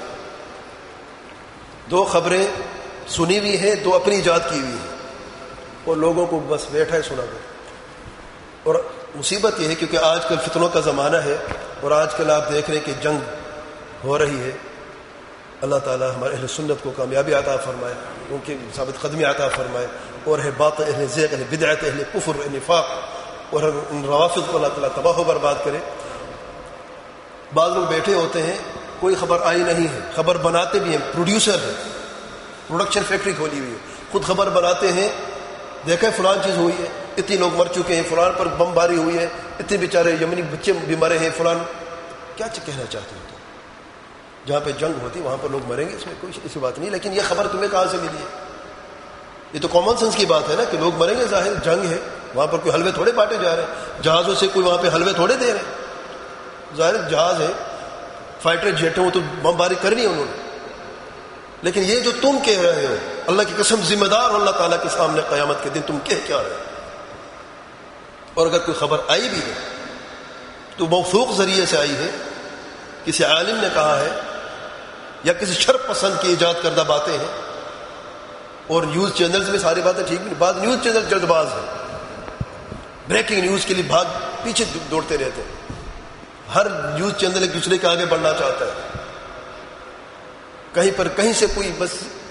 [SPEAKER 2] 2 خبریں سنی ہوئی ہیں، 2 اپنی ایجاد کی ہوئی ہیں، اور لوگوں کو بس بیٹھا ہے سنا کر. اور مصیبت یہ ہے کیونکہ آج کل فتنوں کا زمانہ ہے، اور آج کل آپ دیکھ رہے ہیں کہ جنگ ہو رہی ہے. اللہ تعالیٰ ہمارے اہل سنت کو کامیابی عطا فرمائے، ان کی ثابت قدمی عطا فرمائے، اور ہے باطل اہل زیغ، اہل بدعت، اہل کفر، اہل نفاق، اور ان روافض کو اللہ تعالیٰ تباہ و برباد کرے. بعض لوگ بیٹھے ہوتے ہیں، کوئی خبر آئی نہیں ہے، خبر بناتے بھی ہیں، پروڈیوسر ہیں، پروڈکشن فیکٹری کھولی ہوئی ہے، خود خبر بناتے ہیں، دیکھیں فلان چیز ہوئی ہے، اتنی لوگ مر چکے ہیں، فلان پر بم باری ہوئی ہے، اتنے بیچارے یمنی بچے بھی مرے ہیں، فلان. کیا کہنا چاہتے ہو تم؟ جہاں پہ جنگ ہوتی وہاں پر لوگ مریں گے، اس میں کوئی ایسی بات نہیں. لیکن یہ خبر تمہیں کہاں سے ملی ہے؟ یہ تو کامن سینس کی بات ہے نا کہ لوگ مریں گے، ظاہر جنگ ہے، وہاں پر کوئی حلوے تھوڑے بانٹے جا رہے ہیں، جہازوں سے کوئی وہاں پہ حلوے تھوڑے دے رہے ہیں. ظاہر جہاز ہے، فائٹر جیٹ ہے، وہ تو بم باری کرنی ہے انہوں نے. لیکن یہ جو تم کہہ رہے ہو، اللہ کی قسم ذمہ دار ہو اللہ تعالیٰ کے سامنے قیامت کے دن، تم کہہ کیا رہے ہو؟ اور اگر کوئی خبر آئی بھی ہے تو موثوق ذریعے سے آئی ہے، کسی عالم نے کہا ہے یا کسی شر پسند کی ایجاد کردہ باتیں ہیں. اور نیوز چینلز میں ساری باتیں ٹھیک نہیں، بعض نیوز چینل جلد باز ہیں، بریکنگ نیوز کے لیے پیچھے دوڑتے رہتے ہیں. ہر نیوز چینل ایک دوسرے کے آگے بڑھنا چاہتا ہے، کہیں سے کوئی بس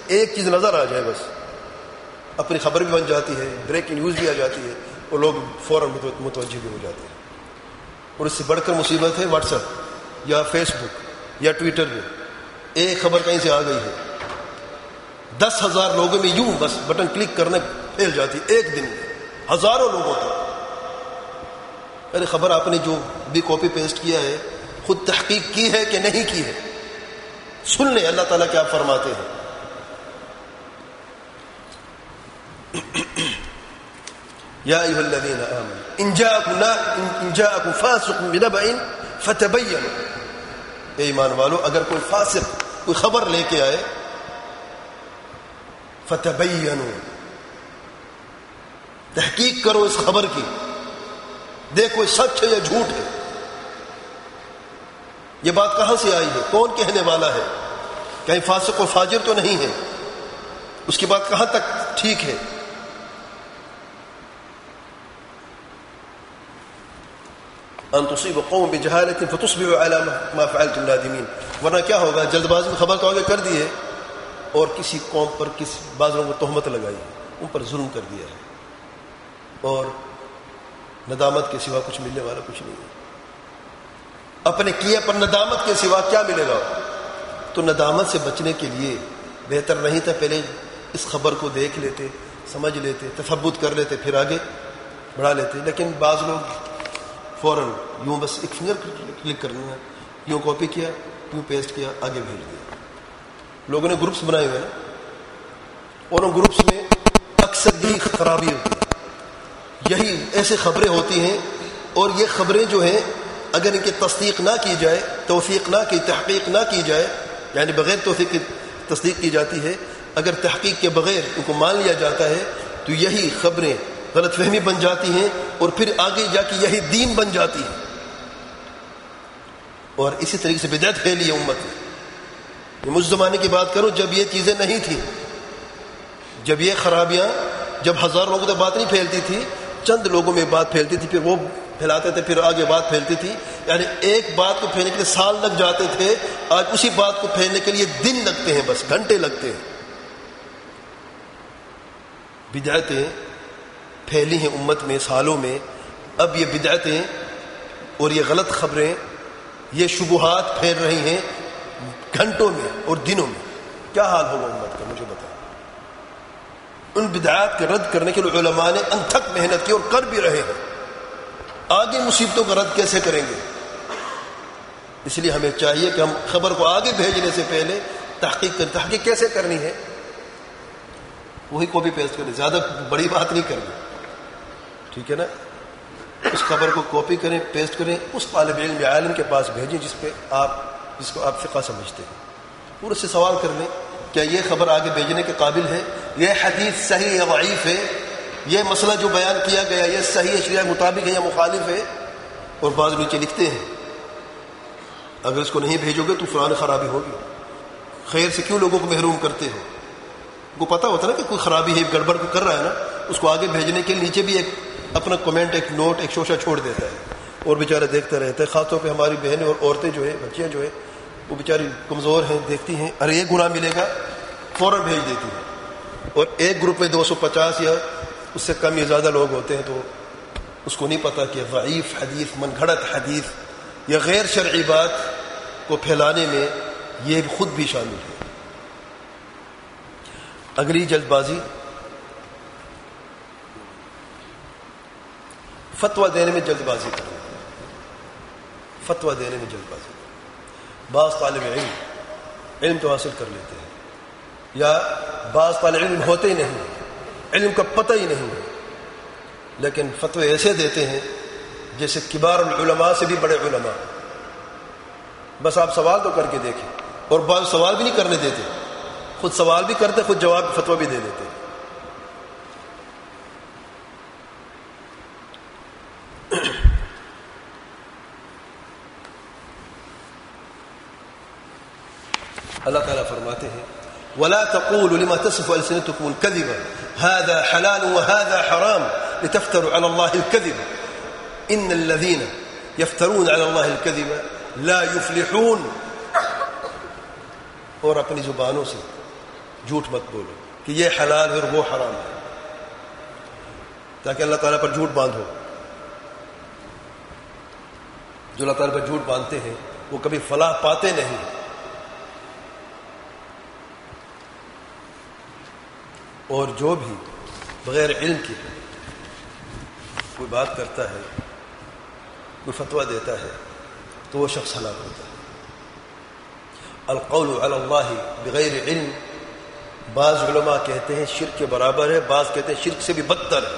[SPEAKER 2] ایک چیز نظر آ جائے بس اپنی خبر بھی بن جاتی ہے, بریکنگ نیوز بھی آ جاتی ہے, اور لوگ فوراً متوجہ بھی ہو جاتے ہیں. اور اس سے بڑھ کر مصیبت ہے واٹس ایپ یا فیس بک یا ٹویٹر میں. ایک خبر کہیں سے آ گئی ہے, 10,000 لوگوں میں یوں بس بٹن کلک کرنے پھیل جاتی ایک دن میں, ہزاروں لوگوں تک. ارے خبر آپ نے جو بھی کاپی پیسٹ کیا ہے خود تحقیق کی ہے کہ نہیں کی ہے؟ سن لیں اللہ تعالیٰ کیا فرماتے ہیں. یا ایھا الذین آمنوا ان جاءکم فاسق بنبأ فتبینوا. اے ایمان والو, اگر کوئی فاسق کوئی خبر لے کے آئے, فتبینوا, تحقیق کرو اس خبر کی, دیکھو سچ ہے یا جھوٹ ہے, یہ بات کہاں سے آئی ہے, کون کہنے والا ہے, کہیں فاسق و فاجر تو نہیں ہے, اس کی بات کہاں تک ٹھیک ہے. ان تصیب قوم بجہالۃ فتصبحوا علی ما فعلتم نادمین. ورنہ کیا ہوگا, جلد بازی میں خبر تو آگے کر دی ہے اور کسی قوم پر بعض لوگوں کو تہمت لگائی ہے, ان پر ظلم کر دیا ہے, اور ندامت کے سوا کچھ ملنے والا کچھ نہیں ہے. اپنے کیے پر ندامت کے سوا کیا ملے گا؟ تو ندامت سے بچنے کے لیے بہتر نہیں تھا پہلے اس خبر کو دیکھ لیتے, سمجھ لیتے, تثبت کر لیتے, پھر آگے بڑھا لیتے. لیکن بعض لوگ فوراً یوں بس ایک فنگر کلک کرنا ہے, یوں کاپی کیا, یوں پیسٹ کیا, آگے بھیج دیا. لوگوں نے گروپس بنائے ہوئے ہیں, اور ان گروپس میں اکثر یہی خرابی ہوتی ہے, یہی ایسے خبریں ہوتی ہیں. اور یہ خبریں جو ہیں اگر ان کی تصدیق نہ کی جائے, توثیق نہ کی, تحقیق نہ کی جائے, یعنی بغیر توثیق کی تصدیق کی جاتی ہے, اگر تحقیق کے بغیر ان کو مان لیا جاتا ہے تو یہی خبریں غلط فہمی بن جاتی ہیں, اور پھر آگے جا کے یہی دین بن جاتی ہے. اور اسی طریقے سے بدعت پھیلی ہے امت میں. مجھ زمانے کی بات کروں جب یہ چیزیں نہیں تھیں, جب یہ خرابیاں, جب 1000 لوگوں تک بات نہیں پھیلتی تھی, چند لوگوں میں بات پھیلتی تھی, پھر وہ پھیلاتے تھے, پھر آگے بات پھیلتی تھی. یعنی ایک بات کو پھیلنے کے لیے سال لگ جاتے تھے, آج اسی بات کو پھیلنے کے لیے دن لگتے ہیں, بس گھنٹے لگتے ہیں. بدعتیں پھیلی ہیں امت میں سالوں میں. اب یہ بدعتیں اور یہ غلط خبریں, یہ شبہات پھیل رہی ہیں گھنٹوں میں اور دنوں میں. کیا حال ہوگا امت کا, مجھے بتائیں. ان بدعات کے رد کرنے کے لیے علماء نے انتھک محنت کی اور کر بھی رہے ہیں. آگے مصیبتوں کا رد کیسے کریں گے؟ اس لیے ہمیں چاہیے کہ ہم خبر کو آگے بھیجنے سے پہلے تحقیق کریں. تحقیق کیسے کرنی ہے؟ وہی کاپی پیسٹ کریں, زیادہ بڑی بات نہیں کرنی, ٹھیک ہے نا. اس خبر کو کاپی کریں, پیسٹ کریں, اس طالب علم یا عالم کے پاس بھیجیں جس کو آپ فقہ سمجھتے ہیں, اور اس سے سوال کر لیں کیا یہ خبر آگے بھیجنے کے قابل ہے, یہ حدیث صحیح یا ضعیف ہے, یہ مسئلہ جو بیان کیا گیا یہ صحیح ہے, شریعہ مطابق ہے یا مخالف ہے. اور بعض نیچے لکھتے ہیں اگر اس کو نہیں بھیجو گے تو فلان خرابی ہوگی. خیر سے کیوں لوگوں کو محروم کرتے ہو؟ کو پتہ ہوتا ہے نا کہ کوئی خرابی ہے, گڑبڑ کو کر رہا ہے نا, اس کو آگے بھیجنے کے نیچے بھی ایک اپنا کمنٹ, ایک نوٹ, ایک شوشہ چھوڑ دیتا ہے, اور بیچارہ دیکھتا رہتا ہے. خاص طور پہ ہماری بہنیں اور عورتیں جو ہے, بچیاں جو ہے, وہ بیچاری کمزور ہیں, دیکھتی ہیں ارے یہ گناہ ملے گا, فوراً بھیج دیتی ہیں. اور ایک گروپ میں 250 یا اس سے کم یا زیادہ لوگ ہوتے ہیں, تو اس کو نہیں پتا کہ ضعیف حدیث, من گھڑت حدیث یا غیر شرعی بات کو پھیلانے میں یہ خود بھی شامل ہے. اگلی جلد بازی, فتویٰ دینے میں جلد بازی کرنا. فتویٰ دینے میں جلد بازی. بعض طالب علم تو حاصل کر لیتے ہیں, یا بعض طالب علم ہوتے ہی نہیں, علم کا پتہ ہی نہیں ہے, لیکن فتوے ایسے دیتے ہیں جیسے کبار العلماء سے بھی بڑے علماء. بس آپ سوال تو کر کے دیکھیں, اور بعض سوال بھی نہیں کرنے دیتے, خود سوال بھی کرتے, خود جواب فتویٰ بھی دے دیتے. اللہ تعالیٰ فرماتے ہیں وَلَا تَقُولُوا لِمَا تَصِفُ أَلْسِنَتُكُمُ الْكَذِبَ هَذَا حَلَالٌ وَهَذَا حَرَامٌ لِتَفْتَرُوا عَلَى اللَّهِ الْكَذِبَ إِنَّ الَّذِينَ يَفْتَرُونَ عَلَى اللَّهِ الْكَذِبَ لَا يُفْلِحُونَ. اور اپنی زبانوں سے جھوٹ مت بولو کہ یہ حلال ہے اور وہ حرام ہے، تاکہ اللہ تعالیٰ پر جھوٹ باندھو. جو اللہ تعالیٰ پر جھوٹ باندھتے ہیں وہ کبھی فلاح پاتے نہیں. اور جو بھی بغیر علم کے کوئی بات کرتا ہے، کوئی فتویٰ دیتا ہے، تو وہ شخص ہلاک ہوتا ہے. القول علی اللہ بغیر علم، بعض علماء کہتے ہیں شرک کے برابر ہے، بعض کہتے ہیں شرک سے بھی بدتر ہے.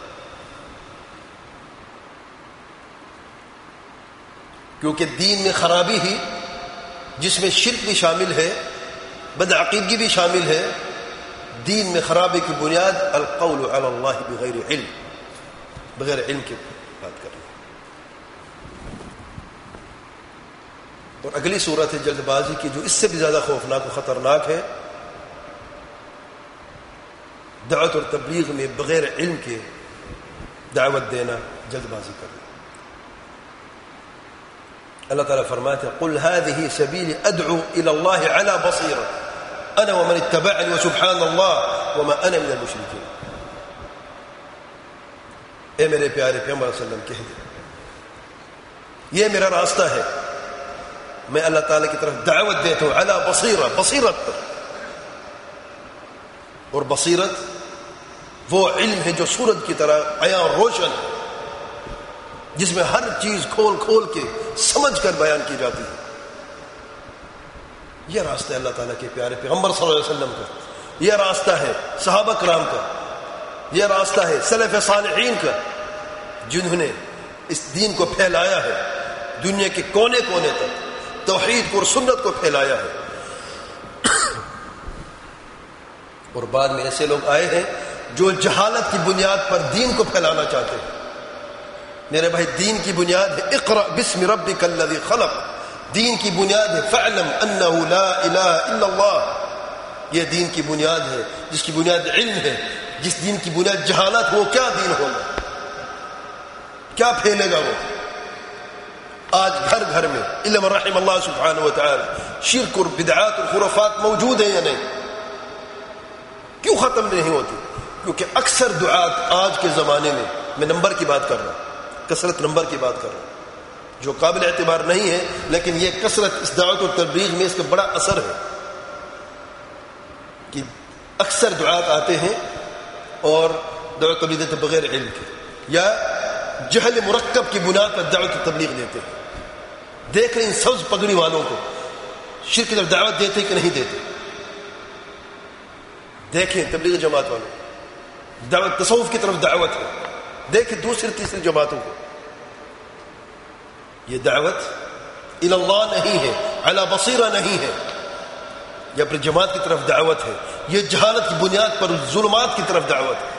[SPEAKER 2] کیونکہ دین میں خرابی ہی جس میں شرک بھی شامل ہے، بدعقیدگی بھی شامل ہے، دین میں خرابی کی بنیاد القول علی اللہ بغیر علم، بغیر علم کی بات کرنا. اور اگلی صورت ہے جلد بازی کی، جو اس سے بھی زیادہ خوفناک و خطرناک ہے. دعوت اور تبلیغ میں بغیر علم کے دعوت دینا، جلد بازی کرنا. اللہ تعالیٰ فرماتے ہیں قل هذه سبيلي ادعو الى الله على بصيرة انا ومن اتبعني وسبحان الله وما انا من المشركين. اے میرے پیارے پیغمبر صلی اللہ علیہ وسلم کہہ دے یہ میرا راستہ ہے، میں اللہ تعالیٰ کی طرف دعوت دیتا ہوں علی بصیرہ، بصیرت پر. اور بصیرت وہ علم ہے جو سورج کی طرح عیاں اور روشن ہے، جس میں ہر چیز کھول کھول کے سمجھ کر بیان کی جاتی ہے. یہ راستہ ہے اللہ تعالیٰ کے پیارے پیغمبر صلی اللہ علیہ وسلم کا، یہ راستہ ہے صحابہ کرام کا، یہ راستہ ہے سلف صالحین کا، جنہوں نے اس دین کو پھیلایا ہے، دنیا کے کونے کونے تک توحید کو اور سنت کو پھیلایا ہے. اور بعد میں ایسے لوگ آئے ہیں جو جہالت کی بنیاد پر دین کو پھیلانا چاہتے ہیں. میرے بھائی، دین کی بنیاد ہے اقرأ بسم ربک الذی خلق، دین کی بنیاد ہے فاعلم انہ لا الہ الا اللہ. یہ دین کی بنیاد ہے، جس کی بنیاد علم ہے. جس دین کی بنیاد جہالت، وہ کیا دین ہوگا، کیا پھیلے گا وہ. آج گھر گھر میں علم رحم اللہ سبحانہ و تعالی شرک اور بدعات اور خرافات موجود ہیں یا نہیں؟ کیوں ختم نہیں ہوتی؟ کیونکہ اکثر دعات آج کے زمانے میں نمبر کی بات کر رہا ہوں، کثرت نمبر کی بات کر رہا ہوں، جو قابل اعتبار نہیں ہے، لیکن یہ کثرت اس دعوت اور تبلیغ میں اس کا بڑا اثر ہے کہ اکثر دعات آتے ہیں اور دعوت تبلیغ دیتے بغیر علم کے، یا جہل مرکب کی بنیاد پر دعوت تبلیغ دیتے ہیں. دیکھ رہے ان سبز پگڑی والوں کو شرک کی طرف دعوت دیتے کہ نہیں دیتے. دیکھیں تبلیغ جماعت والوں، دعوت تصوف کی طرف دعوت ہے. دیکھیں دوسری تیسری جماعتوں کو، یہ دعوت الی اللہ نہیں ہے، علی بصیرہ نہیں ہے، یہ اپنی جماعت کی طرف دعوت ہے. یہ جہالت کی بنیاد پر ظلمات کی طرف دعوت ہے.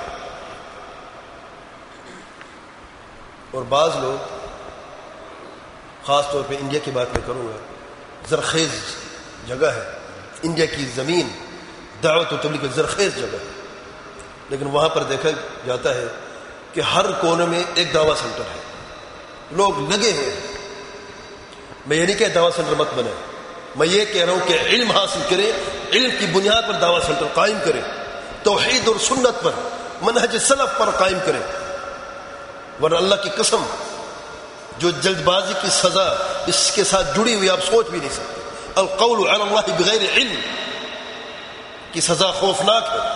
[SPEAKER 2] اور بعض لوگ، خاص طور پہ انڈیا کی بات میں کروں گا، زرخیز جگہ ہے انڈیا کی زمین، دعوت و تبلیغ کی زرخیز جگہ ہے، لیکن وہاں پر دیکھا جاتا ہے کہ ہر کونے میں ایک دعویٰ سینٹر ہے، لوگ لگے ہوئے ہیں. میں یہ نہیں کہ دعویٰ سینٹر مت بنائیں، میں یہ کہہ رہا ہوں کہ علم حاصل کریں، علم کی بنیاد پر دعویٰ سینٹر قائم کریں، توحید اور سنت پر، منہج سلف پر قائم کریں. ورنہ اللہ کی قسم، جو جلد بازی کی سزا اس کے ساتھ جڑی ہوئی آپ سوچ بھی نہیں سکتے. القول علی اللہ بغیر علم کی سزا خوفناک ہے.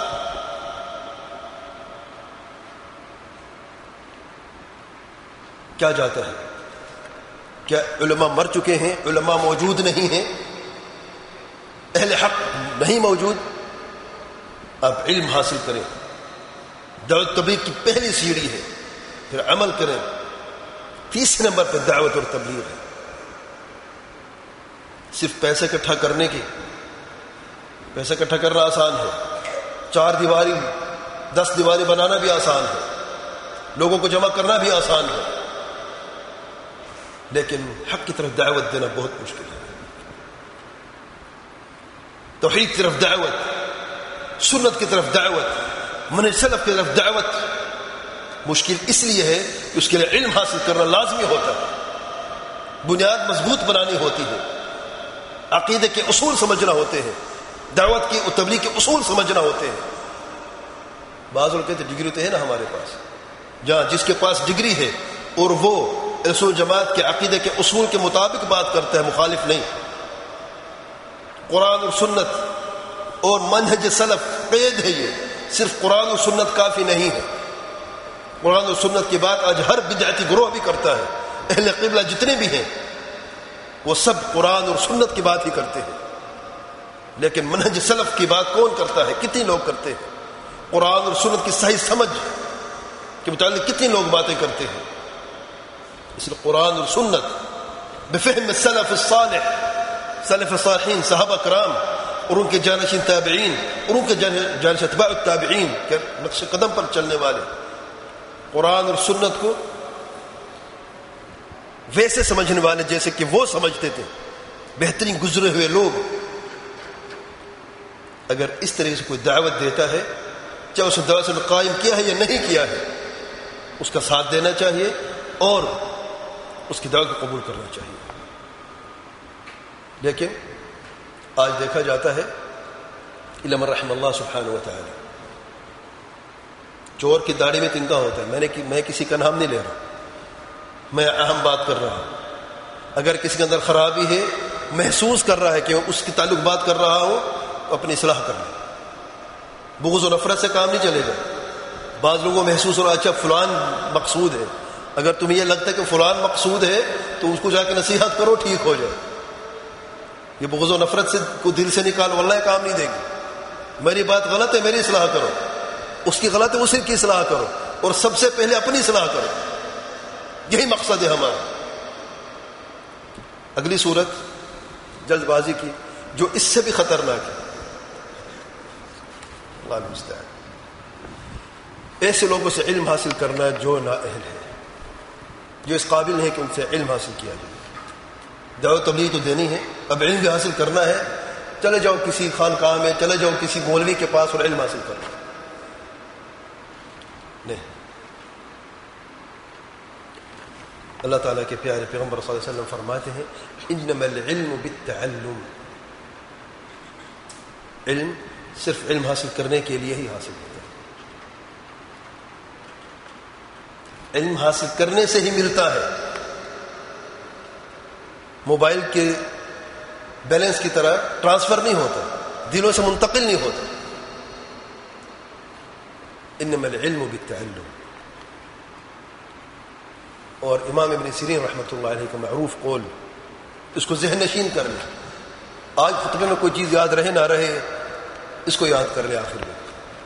[SPEAKER 2] کیا جاتا ہے؟ کیا علماء مر چکے ہیں؟ علماء موجود نہیں ہیں؟ اہل حق نہیں موجود؟ آپ علم حاصل کریں، دعوت تبلیغ کی پہلی سیڑھی ہے، پھر عمل کریں. تیسرے نمبر پر دعوت اور تبلیغ ہے. صرف پیسے اکٹھا کرنے کی، پیسے اکٹھا کرنا آسان ہے، 4 دیواری 10 دیواری بنانا بھی آسان ہے، لوگوں کو جمع کرنا بھی آسان ہے، لیکن حق کی طرف دعوت دینا بہت مشکل ہے. توحید کی طرف دعوت، سنت کی طرف دعوت، منہج سلف کی طرف دعوت مشکل اس لیے ہے کہ اس کے لیے علم حاصل کرنا لازمی ہوتا ہے، بنیاد مضبوط بنانی ہوتی ہے، عقیدے کے اصول سمجھنا ہوتے ہیں، دعوت کی تبلیغ کے اصول سمجھنا ہوتے ہیں. بعض لوگ کہتے ڈگری تو ہے نا ہمارے پاس. جہاں جس کے پاس ڈگری ہے اور وہ رسول جماعت کے عقیدے کے اصول کے مطابق بات کرتا ہے، مخالف نہیں. قرآن اور سنت اور منہج سلف قید ہے. یہ صرف قرآن اور سنت کافی نہیں ہے. قرآن اور سنت کی بات آج ہر بدعتی گروہ بھی کرتا ہے. اہل قبلہ جتنے بھی ہیں وہ سب قرآن اور سنت کی بات ہی کرتے ہیں، لیکن منہج سلف کی بات کون کرتا ہے؟ کتنے لوگ کرتے ہیں؟ قرآن اور سنت کی صحیح سمجھ کے متعلق کتنے لوگ باتیں کرتے ہیں؟ اس لیے قرآن اور سنت بفہم السلف الصالح، سلف صالحین، صحابہ کرام اور ان کے جانشین تابعین اور ان کے جانشین اتباع التابعین کے نقش قدم پر چلنے والے، قرآن اور سنت کو ویسے سمجھنے والے جیسے کہ وہ سمجھتے تھے بہترین گزرے ہوئے لوگ. اگر اس طرح سے کوئی دعوت دیتا ہے، چاہے اس نے دعوت سے قائم کیا ہے یا نہیں کیا ہے، اس کا ساتھ دینا چاہیے اور اس کی دعوت کو قبول کرنا چاہیے. لیکن آج دیکھا جاتا ہے الا من رحم اللہ سبحانہ وتعالی، چور کی داڑھی میں تنکا ہوتا ہے. میں کسی کا نام نہیں لے رہا، میں اہم بات کر رہا ہوں. اگر کسی کے اندر خرابی ہے، محسوس کر رہا ہے کہ میں اس کے تعلق بات کر رہا ہوں، تو اپنی اصلاح کر لیں. بغض و نفرت سے کام نہیں چلے گا. بعض لوگوں کو محسوس ہو رہا اچھا فلان مقصود ہے. اگر تمہیں یہ لگتا ہے کہ فلان مقصود ہے تو اس کو جا کے نصیحت کرو، ٹھیک ہو جائے. یہ بغض و نفرت سے کو دل سے نکال، واللہ کام نہیں دے گی. میری بات غلط ہے، میری اصلاح کرو. اس کی غلط ہے، اسی کی اصلاح کرو، اور سب سے پہلے اپنی اصلاح کرو. یہی مقصد ہے ہمارا. اگلی صورت جلد بازی کی جو اس سے بھی خطرناک ہے. اللہ المستعان. ایسے لوگوں سے علم حاصل کرنا جو نااہل ہے، جو اس قابل نہیں کہ ان سے علم حاصل کیا جائے. دعوت تبلیغ تو دینی ہے، اب علم بھی حاصل کرنا ہے. چلے جاؤ کسی خانقاہ میں، چلے جاؤ کسی مولوی کے پاس اور علم حاصل کرنا. نہیں، اللہ تعالیٰ کے پیارے پیغمبر صلی اللہ علیہ وسلم فرماتے ہیں انما العلم بالتعلم. علم صرف علم حاصل کرنے کے لیے ہی حاصل ہوتا ہے. علم حاصل کرنے سے ہی ملتا ہے. موبائل کے بیلنس کی طرح ٹرانسفر نہیں ہوتا، دلوں سے منتقل نہیں ہوتا. انما العلم بالتعلم. اور امام ابن سیرین رحمۃ اللہ علیہ کا معروف قول، اس کو ذہن نشین کر لیں. آج خطبے میں کوئی چیز یاد رہے نہ رہے، اس کو یاد کر لیں آخر میں.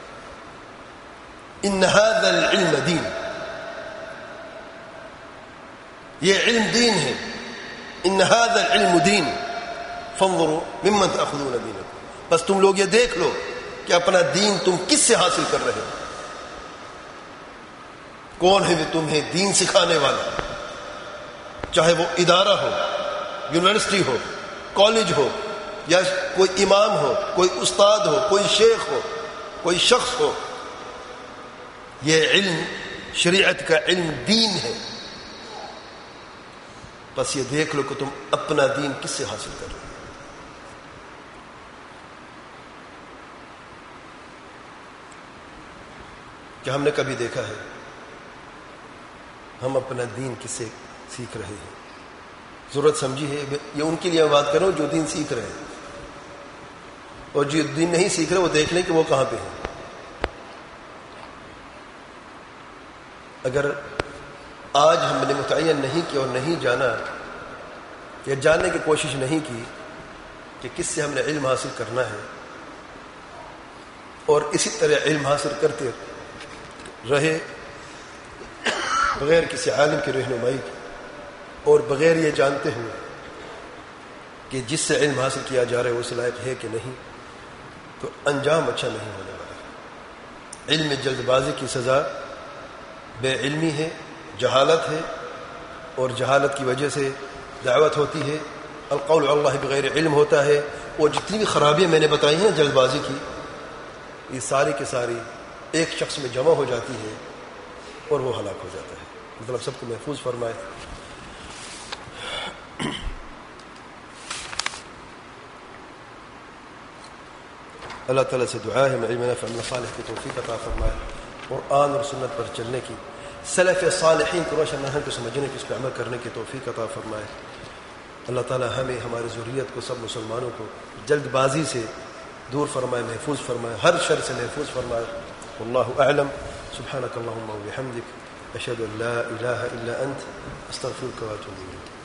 [SPEAKER 2] ان هذا العلم دین، یہ علم دین ہے. ان هذا العلم دین فانظروا ممن تأخذون دینکم. بس تم لوگ یہ دیکھ لو کہ اپنا دین تم کس سے حاصل کر رہے ہو. کون ہے وہ تمہیں دین سکھانے والا؟ چاہے وہ ادارہ ہو، یونیورسٹی ہو، کالج ہو، یا کوئی امام ہو، کوئی استاد ہو، کوئی شیخ ہو، کوئی شخص ہو. یہ علم شریعت کا علم دین ہے. بس یہ دیکھ لو کہ تم اپنا دین کس سے حاصل کر رہے ہو. کیا ہم نے کبھی دیکھا ہے ہم اپنا دین کس سے سیکھ رہے ہیں؟ ضرورت سمجھی ہے. یہ ان کے لیے بات کروں جو دین سیکھ رہے ہیں، اور جو دین نہیں سیکھ رہے وہ دیکھ لیں کہ وہ کہاں پہ ہیں. اگر آج ہم نے متعین نہیں کیا اور نہیں جانا یا جاننے کی کوشش نہیں کی کہ کس سے ہم نے علم حاصل کرنا ہے، اور اسی طرح علم حاصل کرتے رہے بغیر کسی عالم کی رہنمائی کی، اور بغیر یہ جانتے ہوئے کہ جس سے علم حاصل کیا جا رہا ہے وہ اس لائق ہے کہ نہیں، تو انجام اچھا نہیں ہونے والا. علم جلد بازی کی سزا بے علمی ہے، جہالت ہے، اور جہالت کی وجہ سے دعوت ہوتی ہے. القول علی اللہ بغیر علم ہوتا ہے. اور جتنی بھی خرابیاں میں نے بتائی ہیں جلد بازی کی، یہ ساری کی ساری ایک شخص میں جمع ہو جاتی ہے اور وہ ہلاک ہو جاتا ہے. مطلب سب کو محفوظ فرمائے. اللہ تعالیٰ سے دعا ہے میں علم نافع عمل صالح کی توفیق عطا فرمائے، قرآن اور سنت پر چلنے کی، سلف صالحین کو روشن نہر کو سمجھنے کی، اس پہ عمل کرنے کی توفیق عطا فرمائے۔ اللہ تعالیٰ ہمیں ہماری ذریت کو سب مسلمانوں کو جلد بازی سے دور فرمائے، محفوظ فرمائے، ہر شر سے محفوظ فرمائے۔ واللہ اعلم۔ سبحانک اللہم و بحمدک، اشہد ان لا الہ الا انت، استغفرک و اتوب الیک۔